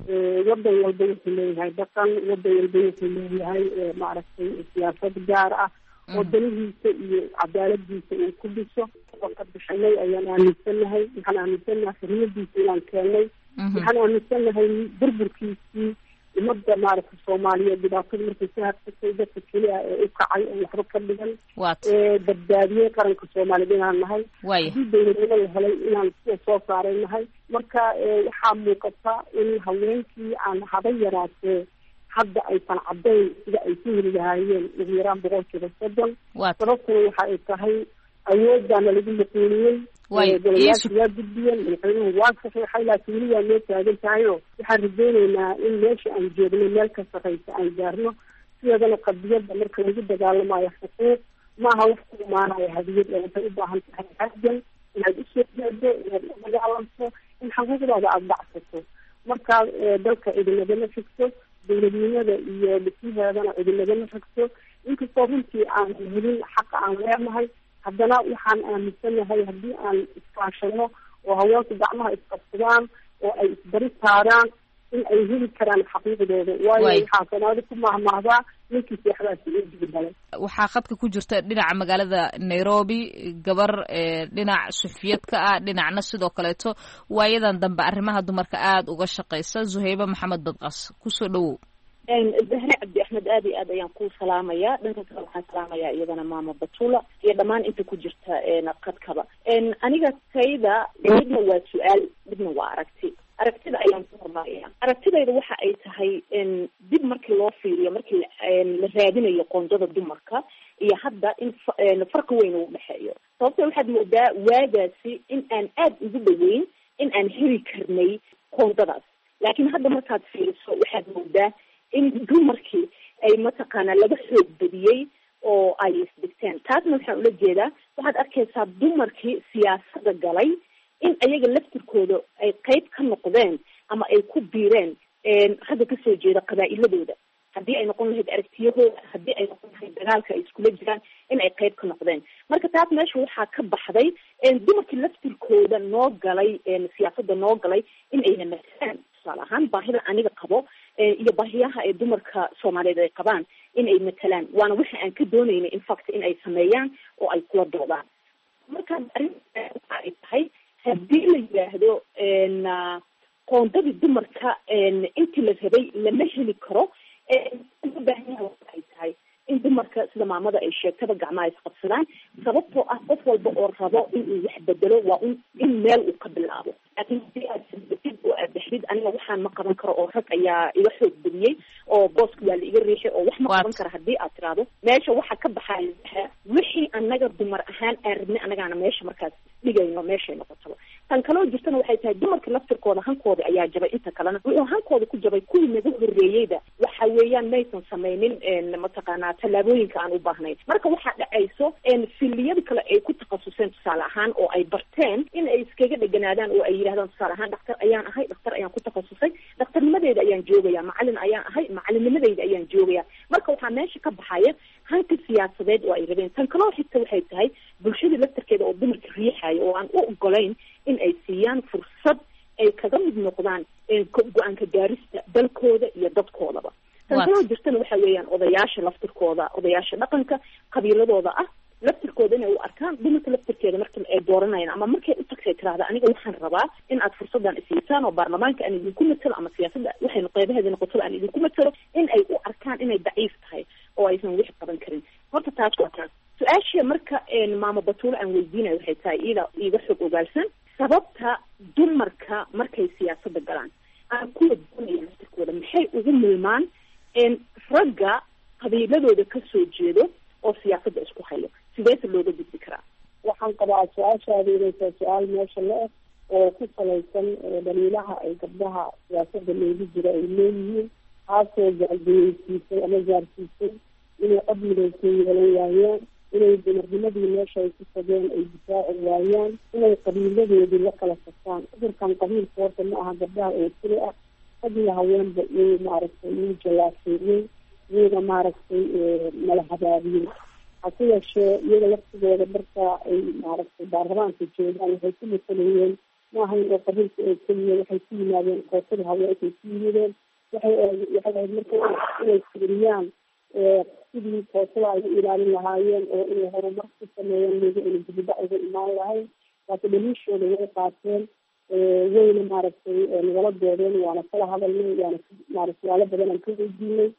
wadan walba wuxuu leeyahay dhaqan, wadan walba wuxuu leeyahay maaragtay siyaasad gaar ah oo danihiisa iyo cadaaladiisa uu ku dhiso. ka bishanay ayaan aaminsanahay. waxaan aaminsanahay xorriyadiisa inaan keennay. waxaan aaminsanahay burburkiisii umada maaragtay Soomaaliyeed dhibaatada markay ka harsatay dadka keli ah ee u kacay oo waxba ka dhigan badbaadiyey qaranka Soomaaliyeed inaan nahay. haddii dowladnimo la helay inaan soo saaray nahay. marka waxaa muuqata in haweenkii aan haba yaraatee hadda aysan caddayn sida ay ku heli lahaayeen ugu yaraan 30%. sababtuna waxa ay tahay awooddaana lagu maquuliyey. golayaasha waa gudbiyeen, madaxweynuhu waa saxiixay, laakiin weli waa noo taagan tahay oo waxaan rajaynaynaa in meesha aan joogno meel ka sarreysa aan gaarno. sideedana qadiyadda marka lagu dagaalamayo xuquuq maaha wax ku imaanaya hadiyad ee waxay u baahan tahay xaggan inaad usoo jeedo, inaad u dagaalamto, in xuquuqdaada aada dhacsato. marka dalka idinagama xigto, dowladnimada iyo dhismaheedana idinagama xigto. inkastoo runtii aan helin xaqa aan leenahay haddana waxaan aaminsanahay haddii aan iskaashano oo haweenku gacmaha isqabsadaan oo ay isbari taaraan in ay heli karaan xaqiiqdooda. waayo waxaa Soomaali ku mahmahdaa ninkii seexdaasi uu digdalay. waxaa khadka ku jirta dhinaca magaalada Nairobi gabar dhinac sufiyad ka ah, dhinacna sidoo kaleeto waayadan dambe arrimaha dumarka aada uga shaqeysa. Zuhayba Maxamed Badqas, kusoo dhawow. Zahra Cabdi Axmed aad iyo aad ayaan kuu salaamayaa. dhanka kale waxaan salaamayaa iyadana maama Batula iyo dhammaan inta ku jirta qadkaba. aniga tayda midna waa su-aal midna waa aragtida ayaan ku hormaraya. aragtidayda waxa ay tahay dib markii loo fiiriyo markii la raadinayo qoondada dumarka iyo hadda in farqi weyn uu dhexeeyo. sababtoo waxaad moodaa waagaasi in aan aad ugu dhaweyn in aan heli karnay qoondadaas, laakiin hadda markaad fiiriso waxaad moodaa in dumarkii ay mataqaanaa laga xoog badiyey oo ay isdhigteen. taasna waxaan ula jeedaa waxaad arkaysaa dumarkii siyaasadda galay in ayaga laftirkooda ay qayb ka noqdeen ama ay ku biireen ragga kasoo jeeda qabaa'iladooda. haddii ay noqon lahayd aragtiyahooda, haddii ay noqon lahayd dagaalka ay iskula jiraan, in ay qayb ka noqdeen. marka taas meesha waxaa ka baxday dumarkii laftirkooda noo galay siyaasadda noo galay in ayna matalaan. tusaale ahaan baahida aniga qabo iyo baahiyaha ee dumarka Soomaaliyeed ay qabaan in ay matalaan, waana waxa aan ka doonaynay in fact in ay sameeyaan oo ay kula doodaan. marka arrinta ay tahay haddii la yidhaahdo qoondadii dumarka intii la rabay lama heli karo, u baahan yahay waxay tahay in dumarka sida maamada ay sheegtaba gacmaha isqabsadaan. sababtoo ah qof walba oo rabo inuu wax bedelo waa in meel uu ka bilaabo. laakiin hadii aad sabbatid oo aad dhexdid aniga waxaan ma qaban karo oo rag ayaa iga xoog badiyey oo booska waa la iga riixay oo wax ma qaban karo haddii aad tiraahdo meesha waxa ka baxaya wixii anaga dumar ahaan aan rabnay anagaana meesha markaas dhigayno meeshay noqotaba. tan kaloo jirtana waxay tahay dumarka laftirkooda hankooda ayaa jabay. inta kalena wuxuu hankooda ku jabay kuwii naga horreeyeyda waxa weeyaan maysan samaynin mataqaanaa tallaabooyinka aan u baahnayn. marka waxaa dhacayso filiyada kale ay ku takhasuseen tusaale ahaan oo ay barteen in ay iskaga dheganaadaan oo ay yidhahdaan tusaale ahaan dhaktar ayaan ahay, dhaktar ayaan ku takhasusay, dhaktarnimadeeda ayaan joogaya, macallin ayaan ahay, macallinnimadeyda ayaan joogaya. marka waxaa meesha ka baxaya hanka siyaasadeed oo ay rabeen. tan kaloo xigta waxay tahay bulshada laftirkeeda oo dumarka riixayo oo aan u ogolayn in ay siiyaan fursad ay kaga mid noqdaan go-aanka gaarista dalkooda iyo dadkoodaba. tan kaloo jirtana waxa weeyaan odayaasha laftirkooda, odayaasha dhaqanka qabiiladooda ah laftirkooda inay u arkaan dumarka laftirkeeda marka ay dooranayaan ama markay u tagtay tiraahda aniga waxaan rabaa in aad fursadan isiisaan oo baarlamaanka aan idinku matalo ama siyaasadda waxay qeybaheeda noqotada aan idinku matalo, in ay u arkaan inay daciif tahay oo aysan wix qaban karin. horta taas waa taas. su-aashii marka maamo Batuulo aan weydiinayo waxay tahay iiga xog ogaalsan sababta dumarka markay siyaasadda galaan aan kuwa doonaya laftirkooda maxay ugu milmaan ragga qabiiladooda kasoo jeedo oo siyaasadda isku hayo, sideese looga gudbi karaa? waxaan qabaa su-aashaada inay tahay su-aal meesha la eg oo ku salaysan dhaliilaha ay gabdhaha siyaasadda loogu jiro ay leeyihiin, taasoo gaarsiisay ama gaarsiisay inay cod midaysan yeelan waayaan, inay dumarnimadii meesha ay ku tageen ay difaaci waayaan, inay qabiiladoodii la kala saftaan. cudurkan qabiilka horta ma aha gabdhaha oo keli ah, rag iyo haweenba iyay maaragtay iyu jalaafeeyey, iyaga maaragtay mala habaabiyey. hase yeeshee iyaga laftigooda marka ay maaragtay baarlamaanka joogaan waxay ku masalayeen maahayn oo qabiilka oo keliya, waxay ku yimaadeen kootada haweenkay ku yimideen. waxay ahayd marka inay fiiriyaan sidii kootada ay u ilaalin lahaayeen oo inay horumar ku sameeyeen iyaga inay dibadda uga imaan lahayn. laakiin dhaliishooda way qaateen, wayna maaragtay nagala doodeen, waana kala hadalnay, waana maaragtay su'aalo badan aan ka weydiinay.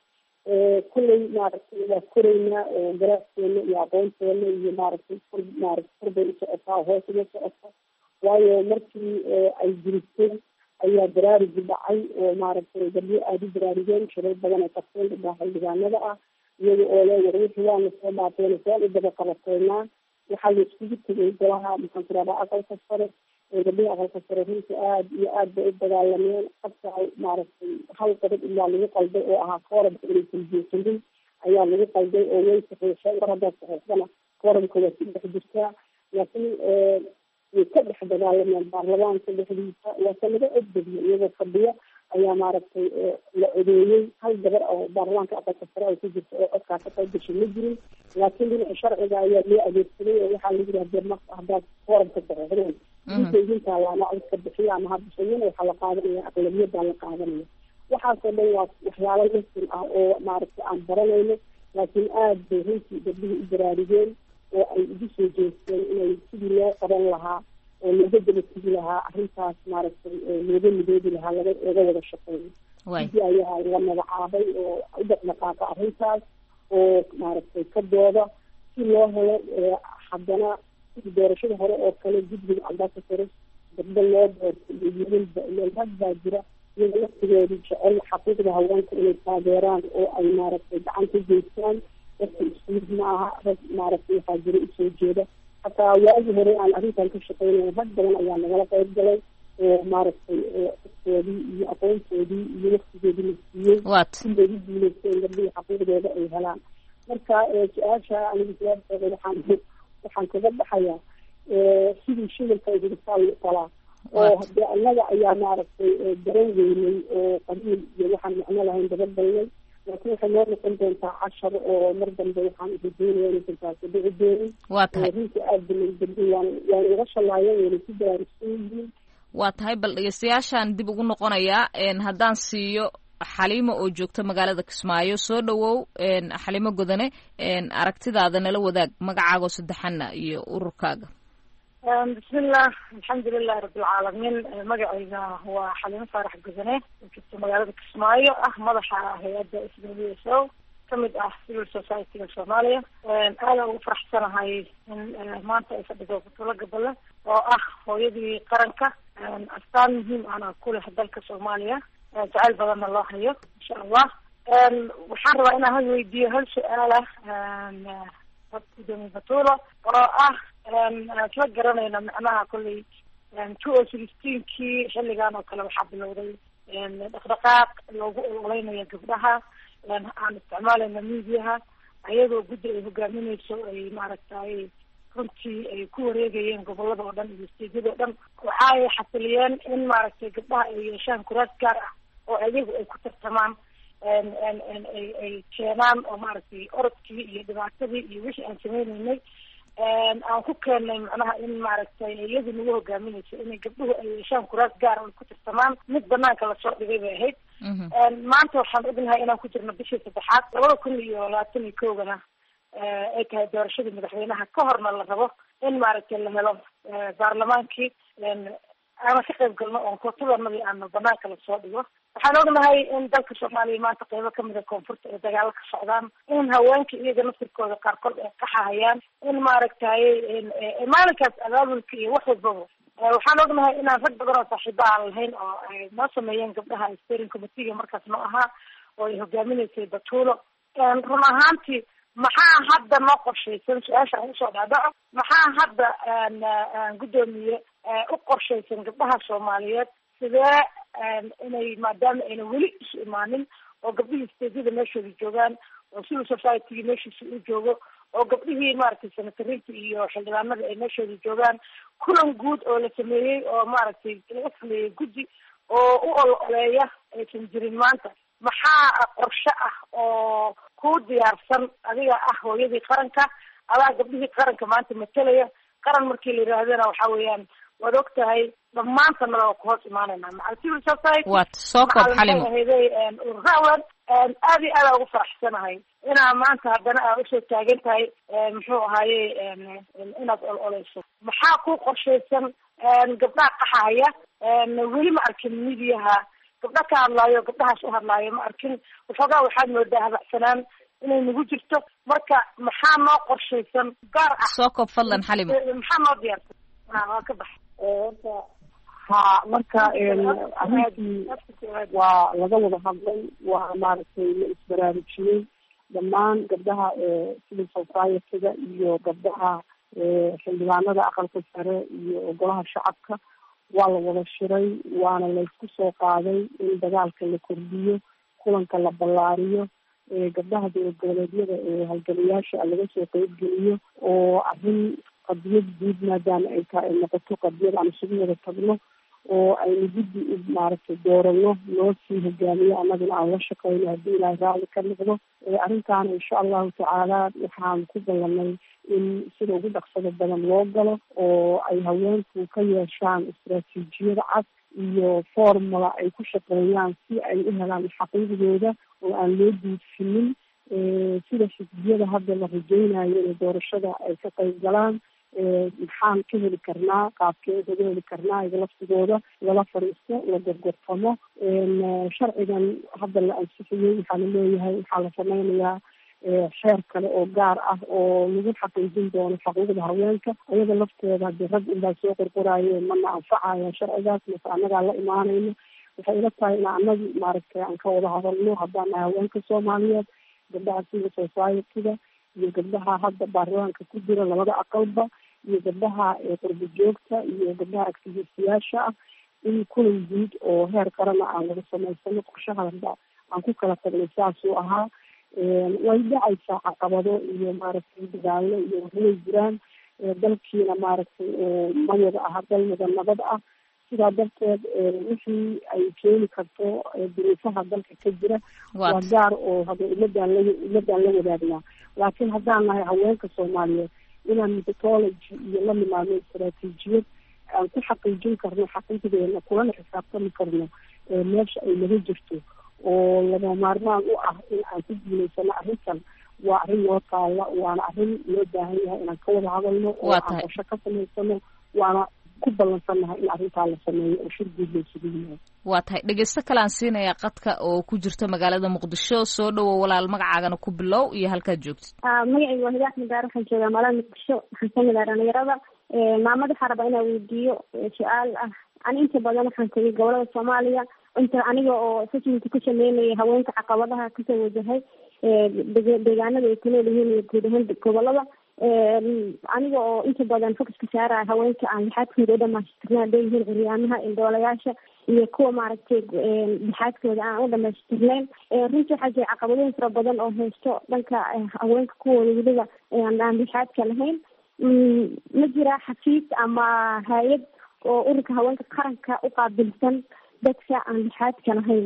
kulley maaragtay waa koraynaa garaaskeena iyo aqoonteena iyo maaragtay korbay u socotaa, hoos uga socota. waayo markii ay jirisay ayaa baraarigi dhacay oo maaragtay gabdho aada u baraarigeen, shirar badan ay qabteen gabdhaha xildhibaanada ah iyaga oo le war wixii waana soo dhaafeen saan u daba qabateynaa. waxaa la iskugu tegay golaha maxaan ku rahdaa aqalka sare, gabdhaha aqalka sare runta aada iyo aad bay u dagaalameen. qabka maaragtay hal qodob ilaa lagu qalday oo ahaa koorabka inaysan buuxinin ayaa lagu qalday oo way saxiixeen. mar haddaad saxiixdana koorabka waa ku dhex jirtaa, laakiin way ka dhex dagaalameen baarlamaanka dhexdiisa. waase laga codbadiyo iyagoo fadhiya ayaa maaragtay la codeeyey. hal gabar oo baarlamaanka aqalka sare ay ku jirta oo codkaa ka qayb gashay ma jirin, laakiin dhinaca sharciga ayaa loo adeegsaday oo waxaa lagu yidhaha marka haddaad koorabka saxiixdeen inta idinkaa laana codka bixiya ama habishayin waxaa la qaadanaya aqlabiyaddaa la qaadanaya. waxaasoo dhan waa waxyaalo lasin ah oo maaragtay aan baranayno, laakiin aada bay runtii gabdhihii u baraarigeen oo ay ugu soo jeesteen inay sidii loo qaban lahaa oo looga daba tegi lahaa arrintaas maaragtay looga midoobi lahaa laga wada shaqeeyo. sidii ayaa la magacaabay oo u dhaqdhaqaaqa arrintaas oo maaragtay ka dooda si loo helo haddana sidii doorashada hore oo kale guddiga ambassador gabdho loo doorto iyo wiilba iyo rag baa jira iyaga laftigooda jecel xaquuqda haweenka inay taageeraan oo ay maaragtay gacan ka geystaan. dadka isku mid ma aha, rag maaragtay waxaa jira usoo jeeda. hataa waagii hore aan arrintan ka shaqeynaya rag badan ayaa nagala qayb galay oo maaragtay codkoodii iyo aqoontoodii iyo waktigoodii la siiyey inbay u guuleysteen gabdhihii xaquuqdooda ay helaan. marka su-aasha aniga jawaabteeda waxaan kaga baxayaa sidii shimilka hiritaan talaa oo hadee annaga ayaa maaragtay garan weynay oo qabiil iyo waxaan macno lahayn dabagalnay, laakiin waxay noo noqon doontaa cashar oo mar dambe waxaan ujeedinaya inaysan taasi dhici doonin. runtii aada balay gabdhi waan uga shalaayeen, wayna ku baraarugsan yihiin. waa tahay bal dhegeystayaashaan dib ugu noqonayaa haddaan siiyo xaliimo oo joogta magaalada Kismaayo. soo dhawow xaliimo Godane, aragtidaada nala wadaag, magacaago saddexana iyo ururkaaga. bismillah, alxamdulilahi rabbilcaalamiin. magacayga waa xaliimo faarax Godane, joogta magaalada Kismaayo, ah madaxa hay-adda SWSO, kamid ah civil society-ga Soomaaliya. aada ugu faraxsanahay in maanta ay fadhido Batuulo Gabbale oo ah hooyadii qaranka, astaan muhiim ana ku leh dalka Soomaaliya, jacayl badanna loo hayo insha allah. waxaan rabaa inaan hal weydiiyo hal su-aal ah gudoomiye Batuulo oo ah isla garanayna macnaha kolley 2016kii xilligan oo kale waxaa bilowday dhaqdhaqaaq loogu ololeynayo gabdhaha. aan isticmaalayna miidiyaha ayadoo guddi ay hogaaminayso ay maaragtay runtii ay ku wareegayeen gobolada oo dhan iyo steedyada oo dhan. waxa ay xasiliyeen in maaragtay gabdhaha ay yeeshaan kuraas gaar ah oo ayagu ay ku tartamaan ay keenaan oo maaragtay orodkii iyo dhibaatadii iyo wixii aan sameynaynay aan ku keenay macnaha in maaragtay iyadu nagu hogaaminayso inay gabdhuhu ay yeeshaan kuraas gaar ay ku tirsamaan mid banaanka lasoo dhigay bay ahayd. maanta waxaan ognahay inaan ku jirno bishii 3 2021 ay tahay doorashadii madaxweynaha ka horna la rabo in maaragtay la helo baarlamaankii aan ka qayb galno oo kootadanadii aan banaanka lasoo dhigo. waxaan ognahay in dalka Soomaaliya maanta qaybo kamid ah koonfurta ay dagaalo ka socdaan, in haweenka iyaga naftirkooda qaarkood ay qaxahayaan, in maaragtay maalinkaas abaabulka iyo wax walbaba. waxaan ognahay inaan rag badan oo saaxiibo aan lahayn oo ay noo sameeyeen gabdhaha steering committee markaas noo ahaa oo ay hogaaminaysay Batuulo. run ahaantii maxaa hadda noo qorshaysan, su-aasha aan usoo dhaadhaco, maxaa hadda gudoomiye u qorshaysan gabdhaha Soomaaliyeed sidee inay maadaama ayna weli isu imaanin oo gabdhihii steedyada meeshooda joogaan oo civil society meeshiisa u joogo oo gabdhihii maaragtay senatariinta iyo xildhibaanada ay meeshooda joogaan, kulan guud oo la sameeyey oo maaragtay laga sameeyey guddi oo u ololeeya aysan jirin maanta. maxaa qorshe ah oo ku diyaarsan adiga ah hooyadii qaranka, adaa gabdhihii qaranka maanta matalaya? qaran markii la yidhaahdana waxa weeyaan waad og tahay dhammaantana waa ku hoos imaanayna macal civil society waad soo koob xalimo ururaawan aad iyo aad ugu faraxsanahay inaa maanta haddana aa usoo taagan tahay muxuu ahaaye inaad ololeyso. maxaa ku qorshaysan gabdhaha qaxahaya? weli ma arkin midiyaha gabdha ka hadlaayo, gabdhahaas u hadlaayo ma arkin. waxoogaa waxaad moodaa habacsanaan inay nagu jirto. marka maxaa noo qorshaysan gaar ah? soo koob fadlan xalimo. maxaa noo diyaarsan? waa ka bax marka arrintii waa laga wada hadlay, waa maaragtay la isbaraarujiyey dhammaan gabdhaha civil society-ga iyo gabdhaha xildhibaanada aqalka sare iyo golaha shacabka. waa la wada shiray, waana laysku soo qaaday in dagaalka la kordhiyo, kulanka la ballaariyo, gabdhaha dowlad goboleedyada ee halgamayaasha laga soo qeybgeliyo oo arrin qadiyad guud maadaama ay tahay ay noqoto qadiyad aan isugu wada tagno oo aynu guddi maaragtay doorano loo sii hogaamiyo, annaguna aan la shaqeyno haddii ilaahay raali ka noqdo. arrintaana insha allahu tacaala waxaan ku ballanay in sida ugu dhaqsada badan loo galo oo ay haweenku ka yeeshaan istaraatiijiyada cad iyo formula ay ku shaqeeyaan si ay u helaan xaqiiqdooda oo aan loo duudfinin. sida xisbiyada hadda la rajeynayo inay doorashada ay ka qayb galaan, maxaan ka heli karnaa, qaabkee laga heli karnaa iga laftigooda lala fadhiisto, la gorgortamo. sharcigan hadda la ansixiyey waxaa la leeyahay waxaa la sameynayaa xeer kale oo gaar ah oo lagu xaqiijin doono xuquuqda haweenka. iyada lafteeda hadii rag unbaa soo qorqoraaye mana anfacaya sharcigaas, mase annagaa la imaanayno. waxay ila tahay in anagi maaragtay aan ka wada hadalno haddaan nahay haweenka Soomaaliyeed, gabdhaha civil society-ga iyo gabdhaha hadda baarlamaanka ku jira labada aqalba iyo gabdhaha qurbo joogta iyo gabdhaha activistiyaasha ah in kulan guud oo heer qarana aan laga samaysano. qorshaha hadda aan ku kala tagnay saasuu ahaa. way dhacaysaa caqabado iyo maaragtay dagaallo iyo waxway jiraan, dalkiina maaragtay ma wada aha dal wada nabad ah. sidaa darteed wixii ay keeni karto duruufaha dalka ka jira waa gaar oo hadda ummadaan la wadaagnaa. laakiin haddaan nahay haweenka Soomaaliyeed inaan methodology iyo la nimaadno istaraatiijiyad aan ku xaqiijin karno xaqiiqdeena, kulana xisaabtami karno meesha ay naga jirto oo lama maarmaan u ah in aan ku guulaysano arrintan. waa arrin noo taala, waana arrin loo baahan yahay inaan ka wada hadalno oo aan qorshe ka samaysano, waana ku ballansannahay in arrintaa la sameeyo oo shir guud loo sugan yahay. waa tahay dhegeysto kale aan siinayaa qadka oo ku jirta magaalada Muqdisho. soo dhawow walaal, magacaagana ku bilow iyo halkaad joogtid. magacayga waa Hidaayat Madaar, waxaan joogaa magaalada Muqdisho, waxaan kamid ah dhalinyarada. maamada waxaan rabaa inaan weydiiyo su-aal ah. ani inta badan waxaan tegay gobolada Soomaaliya inta aniga oo assessment ku sameynaya haweenka caqabadaha kasoo wajahay deegaanada ay ku nool yihiin iyo guud ahaan gobolada. aniga oo inta badan focuska saaraya haweenka aan lixaadkooda u dhamaystirnaa leeyihiin curyaamaha, indhoolayaasha iyo kuwa maaragtay lixaadkooda aan u dhamaystirnayn. runtii waxaa jira caqabadooyin fara badan oo haysto dhanka haweenka kuwooda weliba aan lixaadka lahayn. ma jira xafiis ama hay-ad oo ururka haweenka qaranka u qaabilsan dadka aan lixaadka lahayn?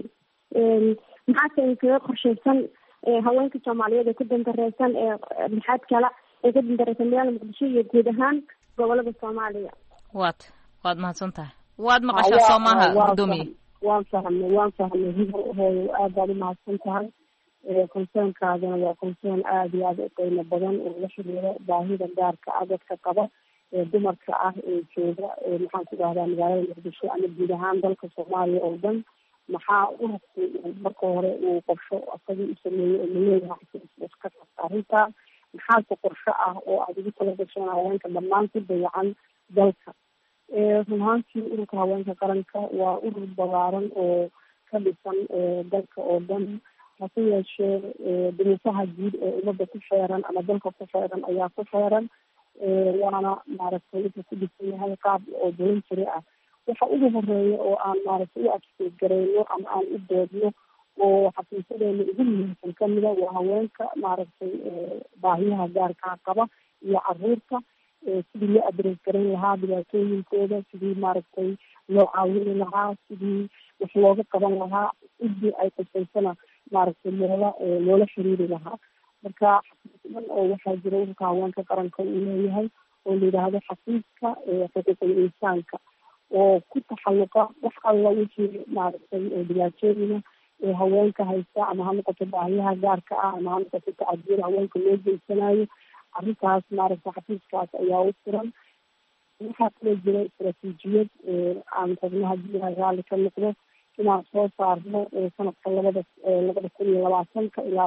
maxaase kaga qorshaysan haweenka Soomaaliyeed ee ku dandareysan ee lixaad kala ay ka dindaraysa magaalada muqdisho iyo guud ahaan gobolada soomaaliya. waad mahadsan tahay. waad maqashaa soomaha gudoomiye? waan fahmay hibo hooyo aad baad u mahadsan tahay. concernkaadana waa concern aada iyo aada u qiimo badan oo la xiriira baahida gaarka ah dadka qaba ee dumarka ah ee jooga maxaan ku dhahdaa magaalada muqdisho ama guud ahaan dalka soomaaliya oo dhan. maxaa ururku marka hore uu qorsho asagii u sameeyey oo laleeyahay ka qabta arrintaa, maxaase qorsho ah oo aada ugu tala gasheen haweenka dhammaan ku dayacan dalka? run ahaantii ururka haweenka qaranka waa urur balaaran oo ka dhisan dalka oo dhan. hase yeeshee duruufaha guud ee umada ku xeeran ama dalka ku xeeran ayaa ku xeeran, waana maaragtay wuxuu ku dhisan yahay qaab oo voluntary ah. waxa ugu horeeya oo aan maaragtay u adkeed gareyno ama aan u doodno oo xafiisadeena ugu muhiimsan kamida waa haweenka maaragtay baahiyaha gaarkaa qaba iyo caruurta, sidii loo adres garan lahaa dhibaatooyinkooda, sidii maaragtay loo caawini lahaa, sidii wax looga qaban lahaa, cidii ay qusaysana maaragtay loola xiriiri lahaa. marka xafiisdan oo waxaa jira ururka haweenka qaranka uu leeyahay oo la yidhaahdo xafiiska xuquuqul insaanka oo ku taxalluqa wax alla wixii maaragtay dhibaatooyina ee haweenka haysta, ama ha noqoto baahiyaha gaarka ah ama ha noqoto tacadiyada haweenka loo geysanayo. arrintaas maaragtay xafiiskaas ayaa u furan. waxaa kaloo jira istaraatiijiyad aan rabno haddii raalli ka noqdo inaan soo saarno sanadka labada 2020 ilaa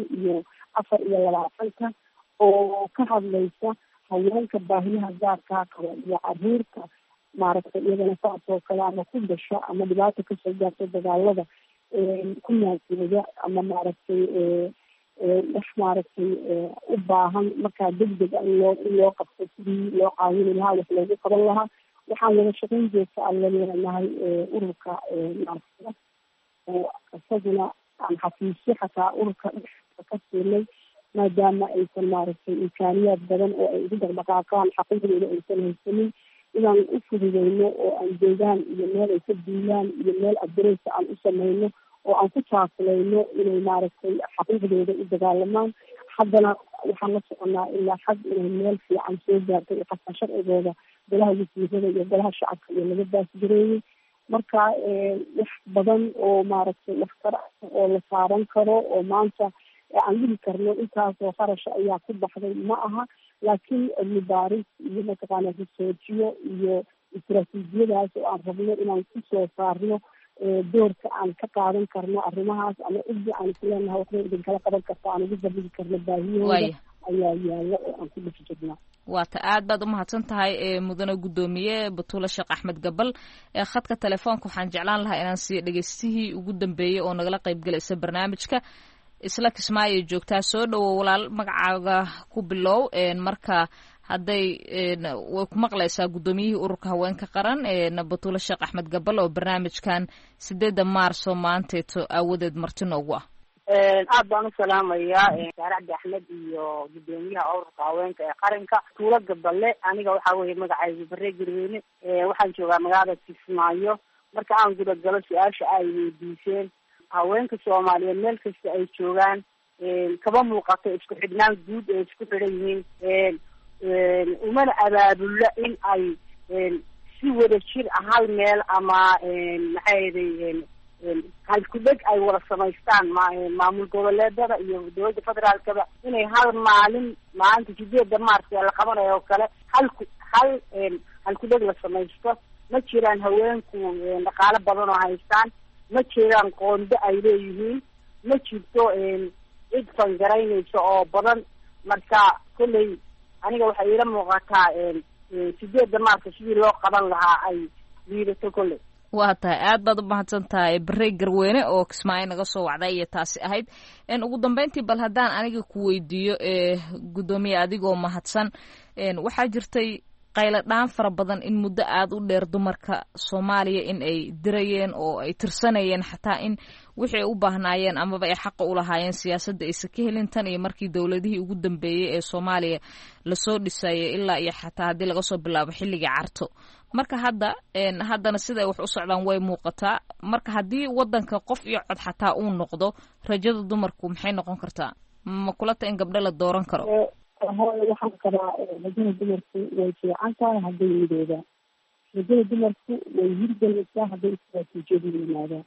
2024 oo ka hadlaysa haweenka baahiyaha gaarkaa qaba iyo caruurta maaragtay iyadana saas oo kale ama ku dhasha ama dhibaato kasoo gaarta dagaalada ku naasiyada ama maaragtay wax maaragtay u baahan markaa degdeg in loo qabto sidii loo caawini lahaa, wax loogu qaban lahaa. waxaan wada shaqayn joogta aan la leenahay ururka maaragtay oo isaguna aan xafiisyo xataa ururka ka siinay, maadaama aysan maaragtay imkaaniyaad badan oo ay ugu dhaqdhaqaaqaan xaqiiqdooda aysan haysanin, inaan u fududeyno oo aan joogaan iyo meel ay ka duulaan iyo meel adareysa aan u sameyno oo aan ku taakulayno inay maaragtay xaqiiqdooda u dagaalamaan. haddana waxaan la soconaa ilaa xag inay meel fiican soo gaartay iyo qasban sharcigooda golaha wasiirada iyo golaha shacabka iyo laga baasgareeyey. marka wax badan oo maaragtay waxtar oo la saaran karo oo maanta aan dhihi karno intaasoo qarasha ayaa ku baxday ma aha, laakiin cilmi baaris iyo mataqaana risoojiyo iyo istaraatiijiyadaas oo aan rabno inaan kusoo saarno doorka aan ka qaadan karno arrimahaas ama cidii aan isleenahay waxba idinkala qaban karta aan ugu dabigi karno baahiyahooda ayaa yaala oo aan ku dhex jirnaa. waata aad baad umahadsan tahay mudane gudoomiye Batuulo Sheekh Axmed Gabal. khadka telefoonka waxaan jeclaan lahaa inaan siiyo dhegeystihii ugu dambeeyey oo nagala qayb galaysa barnaamijka. isla Kismaayo joogtaa, soo dhawow walaal, magacaaga ku bilow. marka hadday way ku maqlaysaa gudoomiyihii ururka haweenka qaran Batuulo Sheekh Axmed Gabal oo barnaamijkan 8 Maarso maanteeto aawadeed marti noogu ah. aad baan u salaamayaa Saare Cabdi Axmed iyo gudoomiyaha ururka haweenka ee qaranka Batuulo Gabale. aniga waxaa weeye magacaygu Bare Garweyne, waxaan joogaa magaalada Kismaayo. marka aan guda galo su-aasha ay weydiiseen haweenka Soomaaliyeed meel kasta ay joogaan kaba muuqato isku xidhnaan guud ee isku xidhan yihiin, umana abaabulla in ay si wada jir hal meel ama maxay halkudheg ay wada samaystaan maamul goboleedada iyo dowladda federaalkaba inay hal maalinta 8 Maarso ee la qabanayo oo kale halkudheg la samaysto. ma jiraan haweenku dhaqaalo badan oo haystaan, ma jiraan qoondo ay leeyihiin, ma jirto cid fangaraynaysa oo badan. marka kolley aniga waxay ila muuqataa 8 Maarso sidii loo qaban lahaa ay liidato kolley. waa tahay aad baad u mahadsan tahay Bare Garweyne oo Kismaayo naga soo wacday iyo taasi ahayd. ugu dambeyntii bal haddaan aniga ku weydiiyo gudoomiye adigoo mahadsan, waxaa jirtay qaylo dhaan fara badan in muddo aad u dheer dumarka Soomaaliya in ay dirayeen oo ay tirsanayeen xataa in wixii ay u baahnaayeen amaba ay xaq u lahaayeen siyaasadda aysan ka helin tan iyo markii dowladihii ugu dambeeyey ee Soomaaliya lasoo dhisayay ilaa iyo xataa haddii laga soo bilaabo xilligii Carto. marka haddana sida ay wax u socdaan way muuqataa. marka haddii wadanka qof iyo cod xataa uu noqdo, rajada dumarku maxay noqon kartaa? ma kulata in gabdho la dooran karo? hooyo waxaan qabaa rajada dumarku way fiican tahay hadday midoobaan. rajada dumarku way hirgelaysaa hadday istaraatiijiyadu yimaadaan.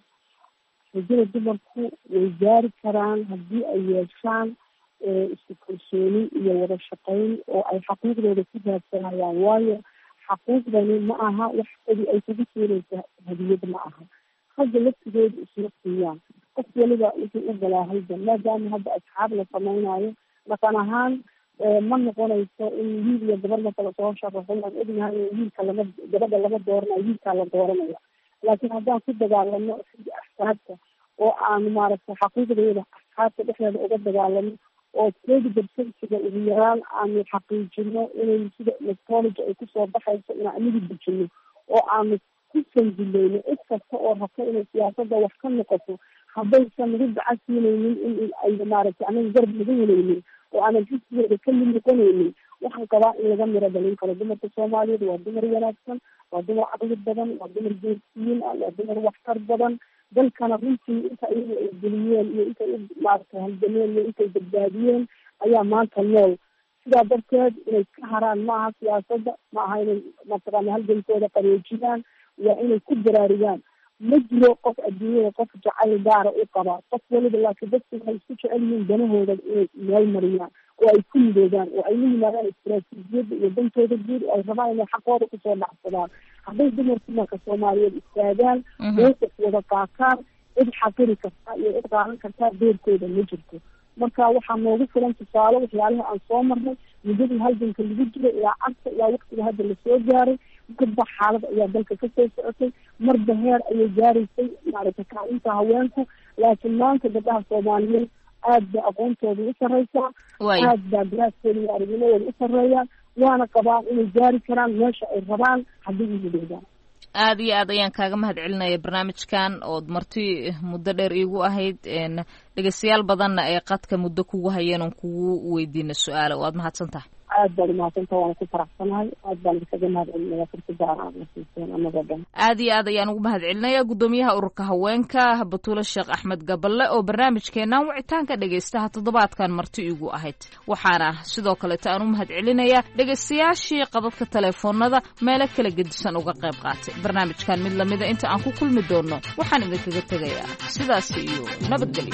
rajada dumarku way gaari karaan haddii ay yeeshaan isku kalsooni iyo wada shaqayn oo ay xaquuqdooda ku raadsanayaan. waayo xaquuqdani ma aha wax kadi ay kugu siinaysa hadiyad ma aha. ragga laftigooda isla siiyaan. qof waliba wuxuu u galaahalba maadaama hadda asxaab la samaynayo dhaqan ahaan ma noqonayso in wiil iyo gabar lakala soo shaqeeyo. waan ognahay wiilka gabadha lama dooranayo, wiilkaa la dooranaya. laakiin haddaan ku dagaalano xagga axsaabta oo aan maaragtay xaquuqdeeda asxaabta dhexdeeda uga dagaalano oo trade percentiga ugu yaraan aanu xaqiijino inay sida electrology ay kusoo baxayso inaan anigu dejino oo aanu ku sandulayno cid kasta oo rabto inay siyaasadda wax ka noqoto haddaysan nagu gacan siinaynin in ay maaragtay anaga garab naga helaynin oo aanan xisbigeeda ka mid noqonaynin. waxaan qabaa in laga miro dhalin karo. dumarka soomaaliyeed waa dumar wanaagsan, waa dumar caqli badan, waa dumar geesiyiin ah, waa dumar waxtar badan. dalkana runtii inta iyagu ay geliyeen iyo intay u maaragtay halgameen iyo intay badbaadiyeen ayaa maanta nool. sidaa darteed inay ka haraan maaha siyaasadda, ma aha inay mataqaana halgankooda qareejiyaan, waa inay ku baraarugaan. ma jiro qof adduunyada qof jacayl gaara u qabaa. qof waliba laakiin dadku waxay isku jecel yihiin danahooda inay meel mariyaan oo ay ku midoobaan oo ay la yimaadaan istaraatiijiyadda iyo dantooda guud oo ay rabaan inay xaqooda kusoo dhacsadaan. hadday dumarku marka soomaaliyeed istaagaan mowqif wada qaataan, cid xaqiri kartaa iyo cid qaadan kartaa beerkooda ma jirto. marka waxaa noogu filan tusaale waxyaalaha aan soo marnay muddadii halganka lagu jiro ilaa cagta ilaa waqtiga hadda lasoo gaaray. marba xaalad ayaa dalka kasoo socotay, marba heer ayay gaaraysay maaragtay kaalinta haweenku. laakiin maanta gabdhaha soomaaliyeed aad ba aqoontooda u sarreysaa, aad baa garaaskooda iyo aragnimadooda u sarreeyaan. waana qabaan inay gaari karaan meesha ay rabaan haddii u midoobaan. aad iyo aad ayaan kaaga mahad celinaya barnaamijkan ood marti muddo dheer iigu ahayd dhegeystayaal badanna ay qadka muddo kugu hayeen oon kugu weydiina su-aala. waad mahadsan tahay. aad baad umahadsantaha, waana ku faraxsanahay. aad baan kaga mahad celinaya fursada aad na siiseen anagoo dhan. aad iyo aad ayaan ugu mahad celinaya guddoomiyaha ururka haweenka Batuulo Sheekh Axmed Gaballe oo barnaamijkeenan wicitaanka dhegeystaha toddobaadkan marti iigu ahayd. waxaana sidoo kaleeta aan u mahad celinaya dhegeystayaashii qadadka teleefoonada meelo kala gedisan uga qayb qaatay barnaamijkan mid lamida. inta aan ku kulmi doono waxaan idinkaga tegayaa sidaas iyo nabadgelyo.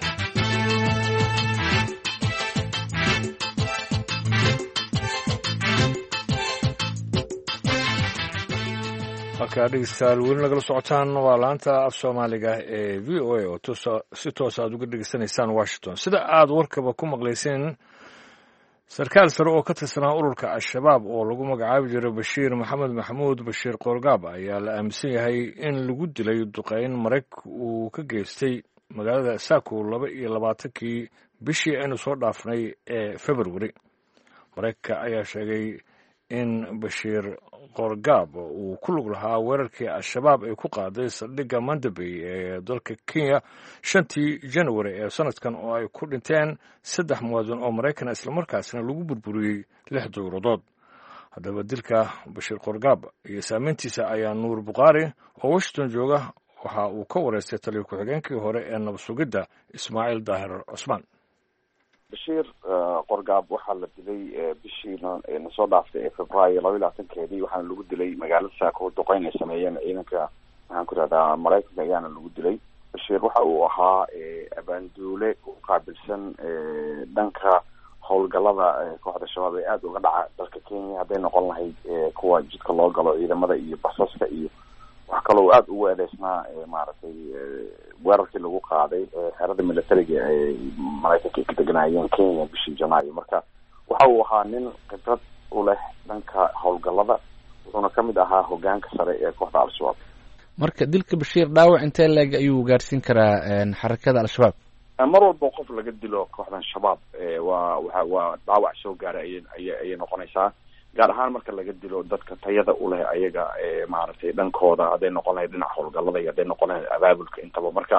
halkaa dhegeystayaal weli nagala socotaan waa laanta af soomaaliga ee v o a oo si toosa aad uga dhegeysanaysaan washington. sida aad warkaba ku maqlayseen sarkaal sare oo ka tirsanaa ururka al-shabaab oo lagu magacaabi jiray bashiir maxamed maxamuud bashiir qoorgaab ayaa la aaminsan yahay in lagu dilay duqeyn marayg uu ka geystay magaalada saako 22 bishii aynu soo dhaafnay ee februari. maraykanka ayaa sheegay in bashiir qoorgaab uu ku lug lahaa weerarkii al-shabaab ay ku qaaday saldhigga mandabey ee dalka kenya 5 January ee sanadkan oo ay ku dhinteen 3 muwaadin oo maraykan islamarkaasina lagu burburiyey 6 dowladood. haddaba dilka bashiir qoorgaab iyo saameyntiisa ayaa nuur buqaari oo washington jooga waxa uu ka wareystay taliya ku-xigeenkii hore ee nabad sugidda Ismaaciil Daahir Cusmaan. bashiir qoorgaab waxaa la dilay bishiina nasoo dhaaftay ee Febraayo 22-keedii waxaana lagu dilay magaalada Saako. duqeyn ay sameeyeen ciidanka waxaan ku rahdaa Mareykanka ayaana lagu dilay. bashiir waxa uu ahaa abaanduule u qaabilsan dhanka howlgalada kooxda shabaab ee aada uga dhaca dalka Kenya, hadday noqon lahayd kuwa jidka loo galo ciidamada iyo basaska iyo wax kaloo aada ugu eedeysnaa maaragtay weerarkii lagu qaaday xerada militariga ee Mareykanka ka deganaayeen Kenya bishii Janaayo. marka waxa uu ahaa nin khibrad u leh dhanka howlgalada, wuxuuna ka mid ahaa hogaanka sare ee kooxda al-shabaab. marka dilka bashiir dhaawac intee leeg ayuu gaarsiin karaa xarakada al-shabaab? mar walba qof laga dilo kooxdan shabaab waa dhaawac soo gaaray ayay noqonaysaa, gaar ahaan marka laga dilo dadka tayada u leh ayaga maaragtay dhankooda, hadday noqon lahayd dhinaca howlgalada iyo hadday noqon lahayd abaabulka intaba. marka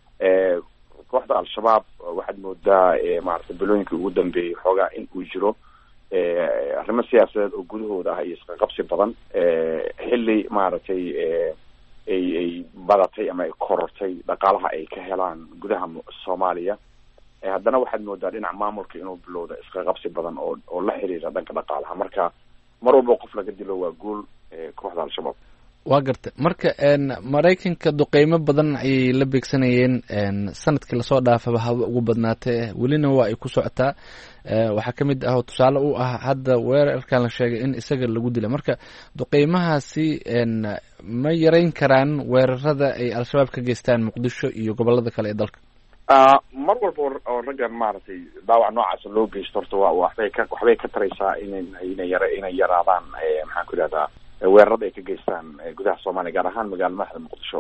kooxda al-shabaab waxaad moodaa maaragtay bilooyinkii ugu dambeeyey xoogaa in uu jiro arrimo siyaasadeed oo gudahooda ah iyo isqaqabsi badan xilli maaragtay ay badatay ama ay korortay dhaqaalaha ay ka helaan gudaha Soomaaliya. haddana waxaad moodaa dhinaca maamulka inuu bilowda iska qabsi badan oo la xiriira dhanka dhaqaalaha. marka mar walba qof laga dilo waa guul kooxda al-shabaab. waa garta marka maraykanka duqeymo badan ayay la beegsanayeen sanadkii lasoo dhaafaba haba ugu badnaatee welina waa ay ku socotaa. waxaa ka mid ah oo tusaale u ah hadda weerarkan la sheegay in isaga lagu dila. marka duqeymahaasi ma yarayn karaan weerarada ay al-shabaab ka geystaan muqdisho iyo gobolada kale ee dalka? mar walba oo raggan maaragtay dhaawac noocaasa loo geysto horta waxbay ka taraysaa inay yaraadaan maxaan ku idhahdaa weerarada ay ka geystaan gudaha soomaaliya, gaar ahaan magaala madaxda muqdisho.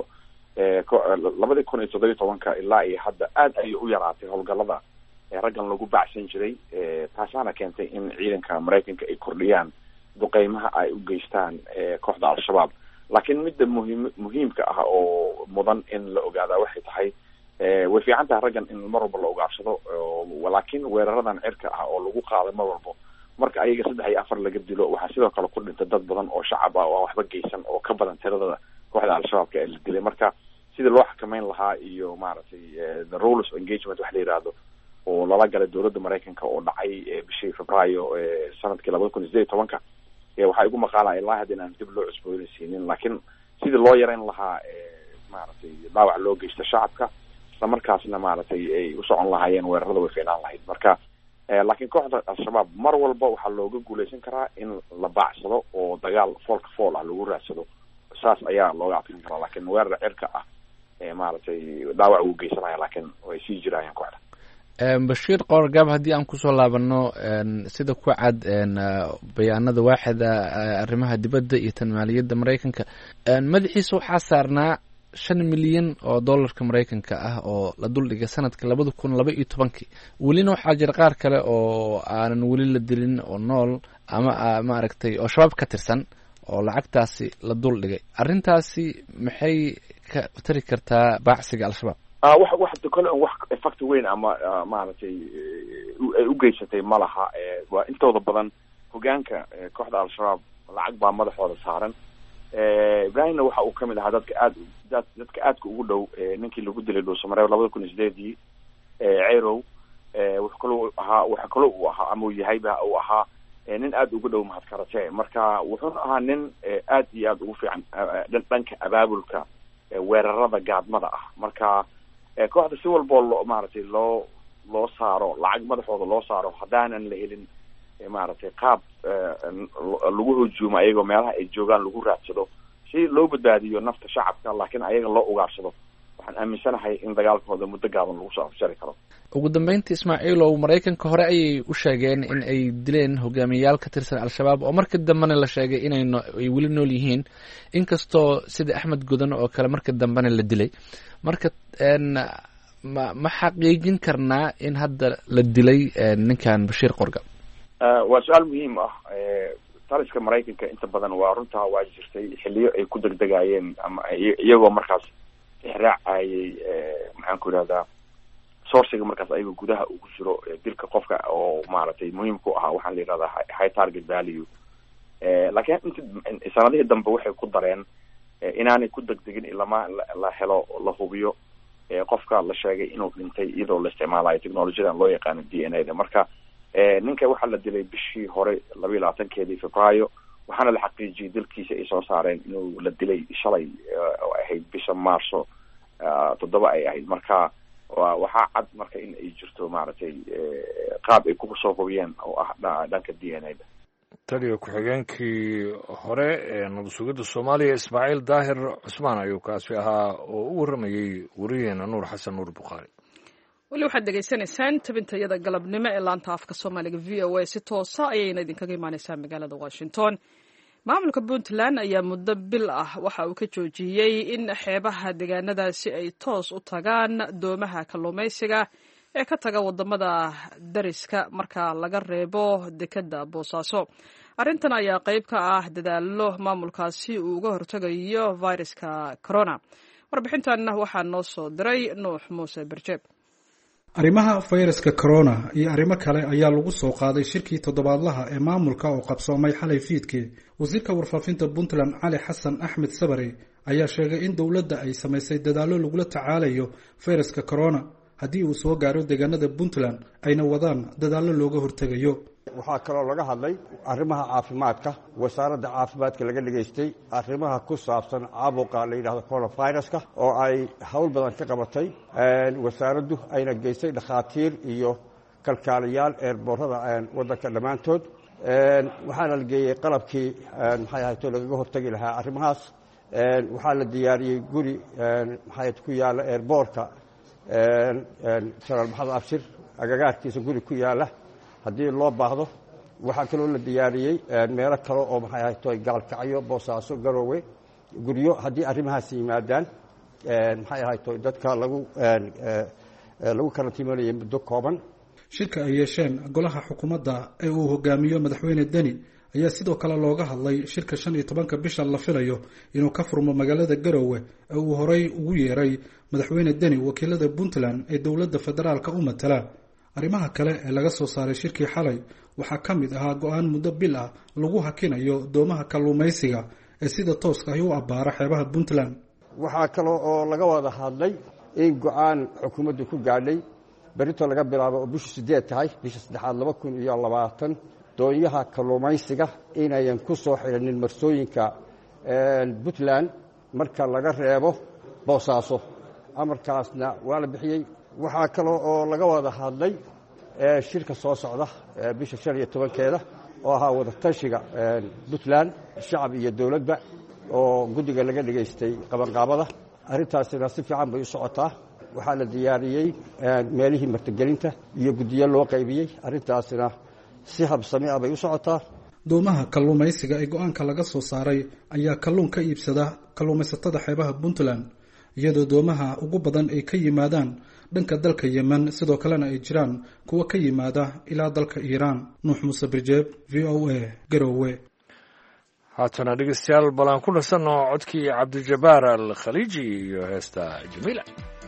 2017 ilaa iyo hadda aad ayay u yaraatay howlgalada raggan lagu bacsan jiray. taasaana keentay in ciidanka maraykanka ay kordhiyaan duqeymaha ay u geystaan kooxda al-shabaab. laakiin midda muhiimka ah oo mudan in la ogaadaa waxay tahay way fiican tahay raggan in mar walba la ugaarsado, laakiin weeraradan cirka ah oo lagu qaaday mar walba marka ayaga 3 iyo 4 laga dilo waxaa sidoo kale ku dhintay dad badan oo shacab ah oo waxba geysan oo ka badan tirada kooxda al-shabaabka ee la dilay. marka sidii loo xakameyn lahaa iyo maaragtay the rules of engagement wax la yiraahdo oo lala galay dowladda maraykanka oo dhacay bishii Febraayo sanadkii 2018 waxaa igu maqaalaa ilaa hadda inaan dib loo cusboonaysiinin, laakiin sidii loo yareyn lahaa maaragtay dhaawac loo geysta shacabka isla markaasna maaragtay ay u socon lahaayeen weerarada way fiinaan lahayd. marka laakiin kooxda al-shabaab mar walba waxaa looga guuleysan karaa in la baacsado oo dagaal foolka fool ah lagu raadsado, saas ayaa looga adkaan karaa. laakiin weerar cirka ah maaragtay dhaawac uu geysanaya, laakiin way sii jiraayeen kooxda. bashiir qoorgaab, haddii aan kusoo laabano sida ku cad bayaanada waaxida arrimaha dibadda iyo tan maaliyadda maraykanka, madaxiisa waxaa saarnaa 5 milyan oo dollarka maraykanka ah oo la duldhigay sanadka 2012. welina waxaa jira qaar kale oo aanan weli la dilin oo nool ama maaragtay oo shabaab ka tirsan oo lacagtaasi la duldhigay. arrintaasi maxay ka tari kartaa baacsiga al-shabaab? wax kale wax effect weyn ama maaragtay ay u geysatay ma laha. waa intooda badan hogaanka kooxda al-shabaab lacag baa madaxooda saaran. ibrahimna waxa uu kamid ahaa dadka aadka ugu dhow ninkii lagu dilay dhuusamareeb 2008 ceyrow. waxa kaloo uu ahaa ama yahayba uu ahaa nin aad ugu dhow mahadkarate. marka wuxuuna ahaa nin aad iyo aad ugu fiican dhanka abaabulka weerarada gaadmada ah. marka kooxda si walboo maaragtay loo saaro lacag madaxooda loo saaro haddaanan la helin maaragtay qaab lagu hujuumo ayagoo meelaha ay joogaan lagu raadsado si loo badbaadiyo nafta shacabka, laakiin ayaga loo ugaarsado, waxaan aaminsanahay in dagaalkooda muddo gaaban lagu soo afjari karo. ugu dambeyntii ismaaciilow, maraykanka hore ayay u sheegeen in ay dileen hogaamiyayaal ka tirsan al-shabaab oo markii dambena la sheegay ay weli nool yihiin, inkastoo sida Axmed Godan oo kale markii dambena la dilay. marka ma xaqiijin karnaa in hadda la dilay ninkan bashiir qorga? waa su-aal muhiim ah. taliska maraykanka inta badan waa runtaa waa jirtay xiliyo ay ku degdegayeen ama iyagoo markaas ixraacayay maxaan ku idhahdaa sourciga markaas ayaga gudaha ugu jiro dilka qofka oo maaragtay muhiimku ahaa waxaan la yidhahdaa high target value. laakiin inta sanadihii dambe waxay ku dareen inaanay ku degdegin ilama la helo la hubiyo qofka la sheegay inuu dhintay iyadoo la isticmaalayo technologiyadan loo yaqaano DNA-da. marka ninka waxaa la dilay bishii hore 22 Febraayo, waxaana la xaqiijiyay dilkiisa ay soo saareen inuu la dilay shalay oo ahayd bisha Maarso 7 ay ahayd. marka waxaa cad marka in ay jirto maaragtay qaab ay ku soo hubiyeen oo ah dhanka DNA-da. taliya ku-xigeenkii hore ee nabad sugidda Soomaaliya Ismaaciil Daahir Cusmaan ayuu kaasi ahaa oo u waramayay wariyeena Nuur Xasan Nuur Bukhaari. weli waxaad dhegaysanaysaan tabintayada galabnimo ee laanta afka Soomaaliga VOA. si toosa ayayna idinkaga imaaneysaa magaalada Washington. maamulka Puntland ayaa muddo bil ah waxa uu ka joojiyey in xeebaha deegaanadaasi ay toos u tagaan doomaha kalluumaysiga ee ka taga wadamada dariska marka laga reebo dekada Boosaaso. arrintan ayaa qayb ka ah dadaalo maamulkaasi uu uga hortagayo viruska corona. warbixintan waxaa noo soo diray Nuux Muuse Barjeeb. arrimaha fayraska corona iyo arrimo kale ayaa lagu soo qaaday shirkii toddobaadlaha ee maamulka oo qabsoomay xalay fiidkii. wasiirka warfaafinta Puntland Cali Xasan Axmed Sabari ayaa sheegay in dowladda ay samaysay dadaallo lagula tacaalayo fayraska corona, haddii uu soo gaaro deegaanada puntland ayna wadaan dadaallo looga hortegayo. waxaa kaloo laga hadlay arrimaha caafimaadka. wasaaradda caafimaadka laga dhegaystay arrimaha ku saabsan caabuqa la yidhahdo coronaviruska oo ay howl badan ka qabatay. wasaaraddu ayna geystay dhakhaatiir iyo kalkaaliyaal eerboorada waddanka dhammaantood. waxaana la geeyey qalabkii maxay ahayto lagaga hortegi lahaa arrimahaas. waxaa la diyaariyey guri maxay ku yaalla eerboorka janaal maxamed abshir agagaarkiisa guri ku yaalla haddii loo baahdo. waxaa kaloo la diyaariyey meelo kale oo maxay ahayto gaalkacyo, boosaaso, garoowe, guryo haddii arrimahaas yimaadaan maxay ahayto dadka lagu karantiimanayay muddo kooban. shirka ay yeesheen golaha xukuumadda ee uu hogaamiyo madaxweyne deni ayaa sidoo kale looga hadlay shirka 15 bisha la filayo inuu ka furmo magaalada Garowe ee uu horay ugu yeeray madaxweyne deni wakiilada Puntland ee dowladda federaalka u matala. arrimaha kale ee laga soo saaray shirkii xalay waxaa ka mid ahaa go'aan muddo bil ah lagu hakinayo doomaha kalluumaysiga ee sida tooska ah u abbaara xeebaha Puntland. waxaa kaloo oo laga wada hadlay in go'aan xukuumaddu ku gaadhay berito laga bilaabo oo bisha 8 tahay bisha 3 2020 doonyaha kalluumaysiga inayan ku soo xirinin marsooyinka Puntland marka laga reebo Boosaaso. amarkaasna waa la bixiyey. waxaa kaloo oo laga wada hadlay shirka soo socda bisha 15keeda oo ahaa wada tashiga Puntland shacab iyo dawladba oo guddiga laga dhigaystay qabanqaabada. arrintaasina si fiican bay u socotaa. waxaa la diyaariyey meelihii martigelinta iyo guddiyo loo qaybiyey. arrintaasina si habsami ah bay u socotaa. doomaha kalluumaysiga ee go'aanka laga soo saaray ayaa kalluun ka iibsada kalluumaysatada xeebaha Puntland, iyadoo doomaha ugu badan ay ka yimaadaan dhanka dalka Yemen, sidoo kalena ay jiraan kuwa ka yimaada ilaa dalka Iiraan. Nuux Muuse Birjeeb, VOA, Garowe. haatana dhegeystayaal balan ku nasanno codkii Cabdijabaar Al-Khaliiji iyo heesta Jamiila.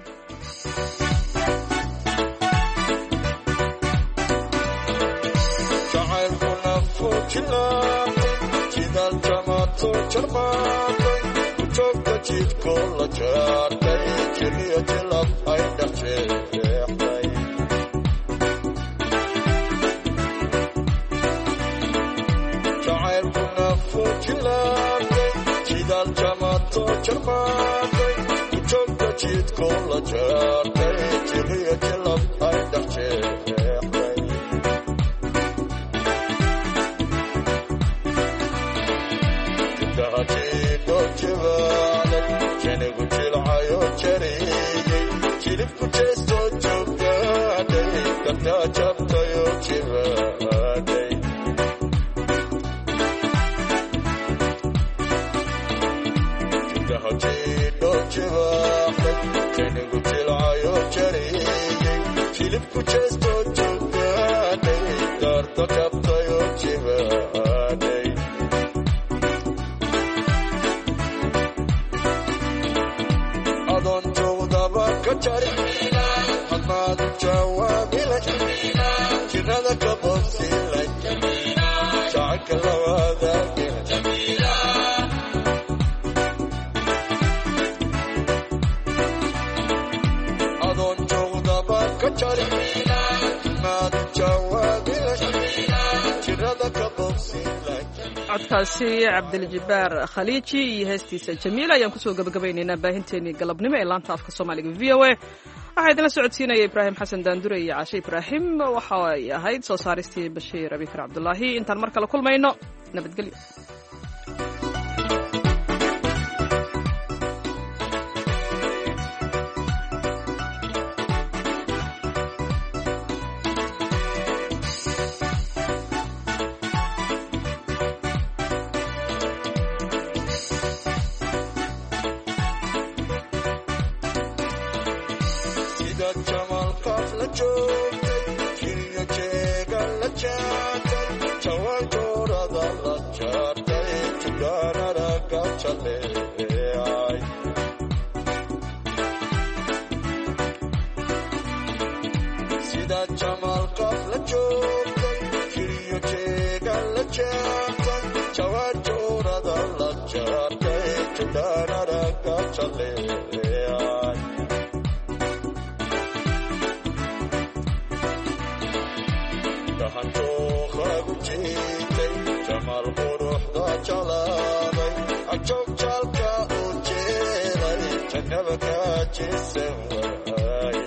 codkaasi Cabdijabaar Khaliiji iyo heestiisa Jamiila ayaan kusoo gabagabaynaynaa baahinteennii galabnimo ee laanta afka Soomaaliga VOA. waxaa idinla socodsiinaya Ibraahim Xasan Daandure iyo Caashe Ibraahim. waxa ay ahayd soo saaristii Bashiir Abikar Cabdullaahi. intaan mar kale kulmayno, nabadgelyo. joogjalka u jeelay jannaba ka jeesan waay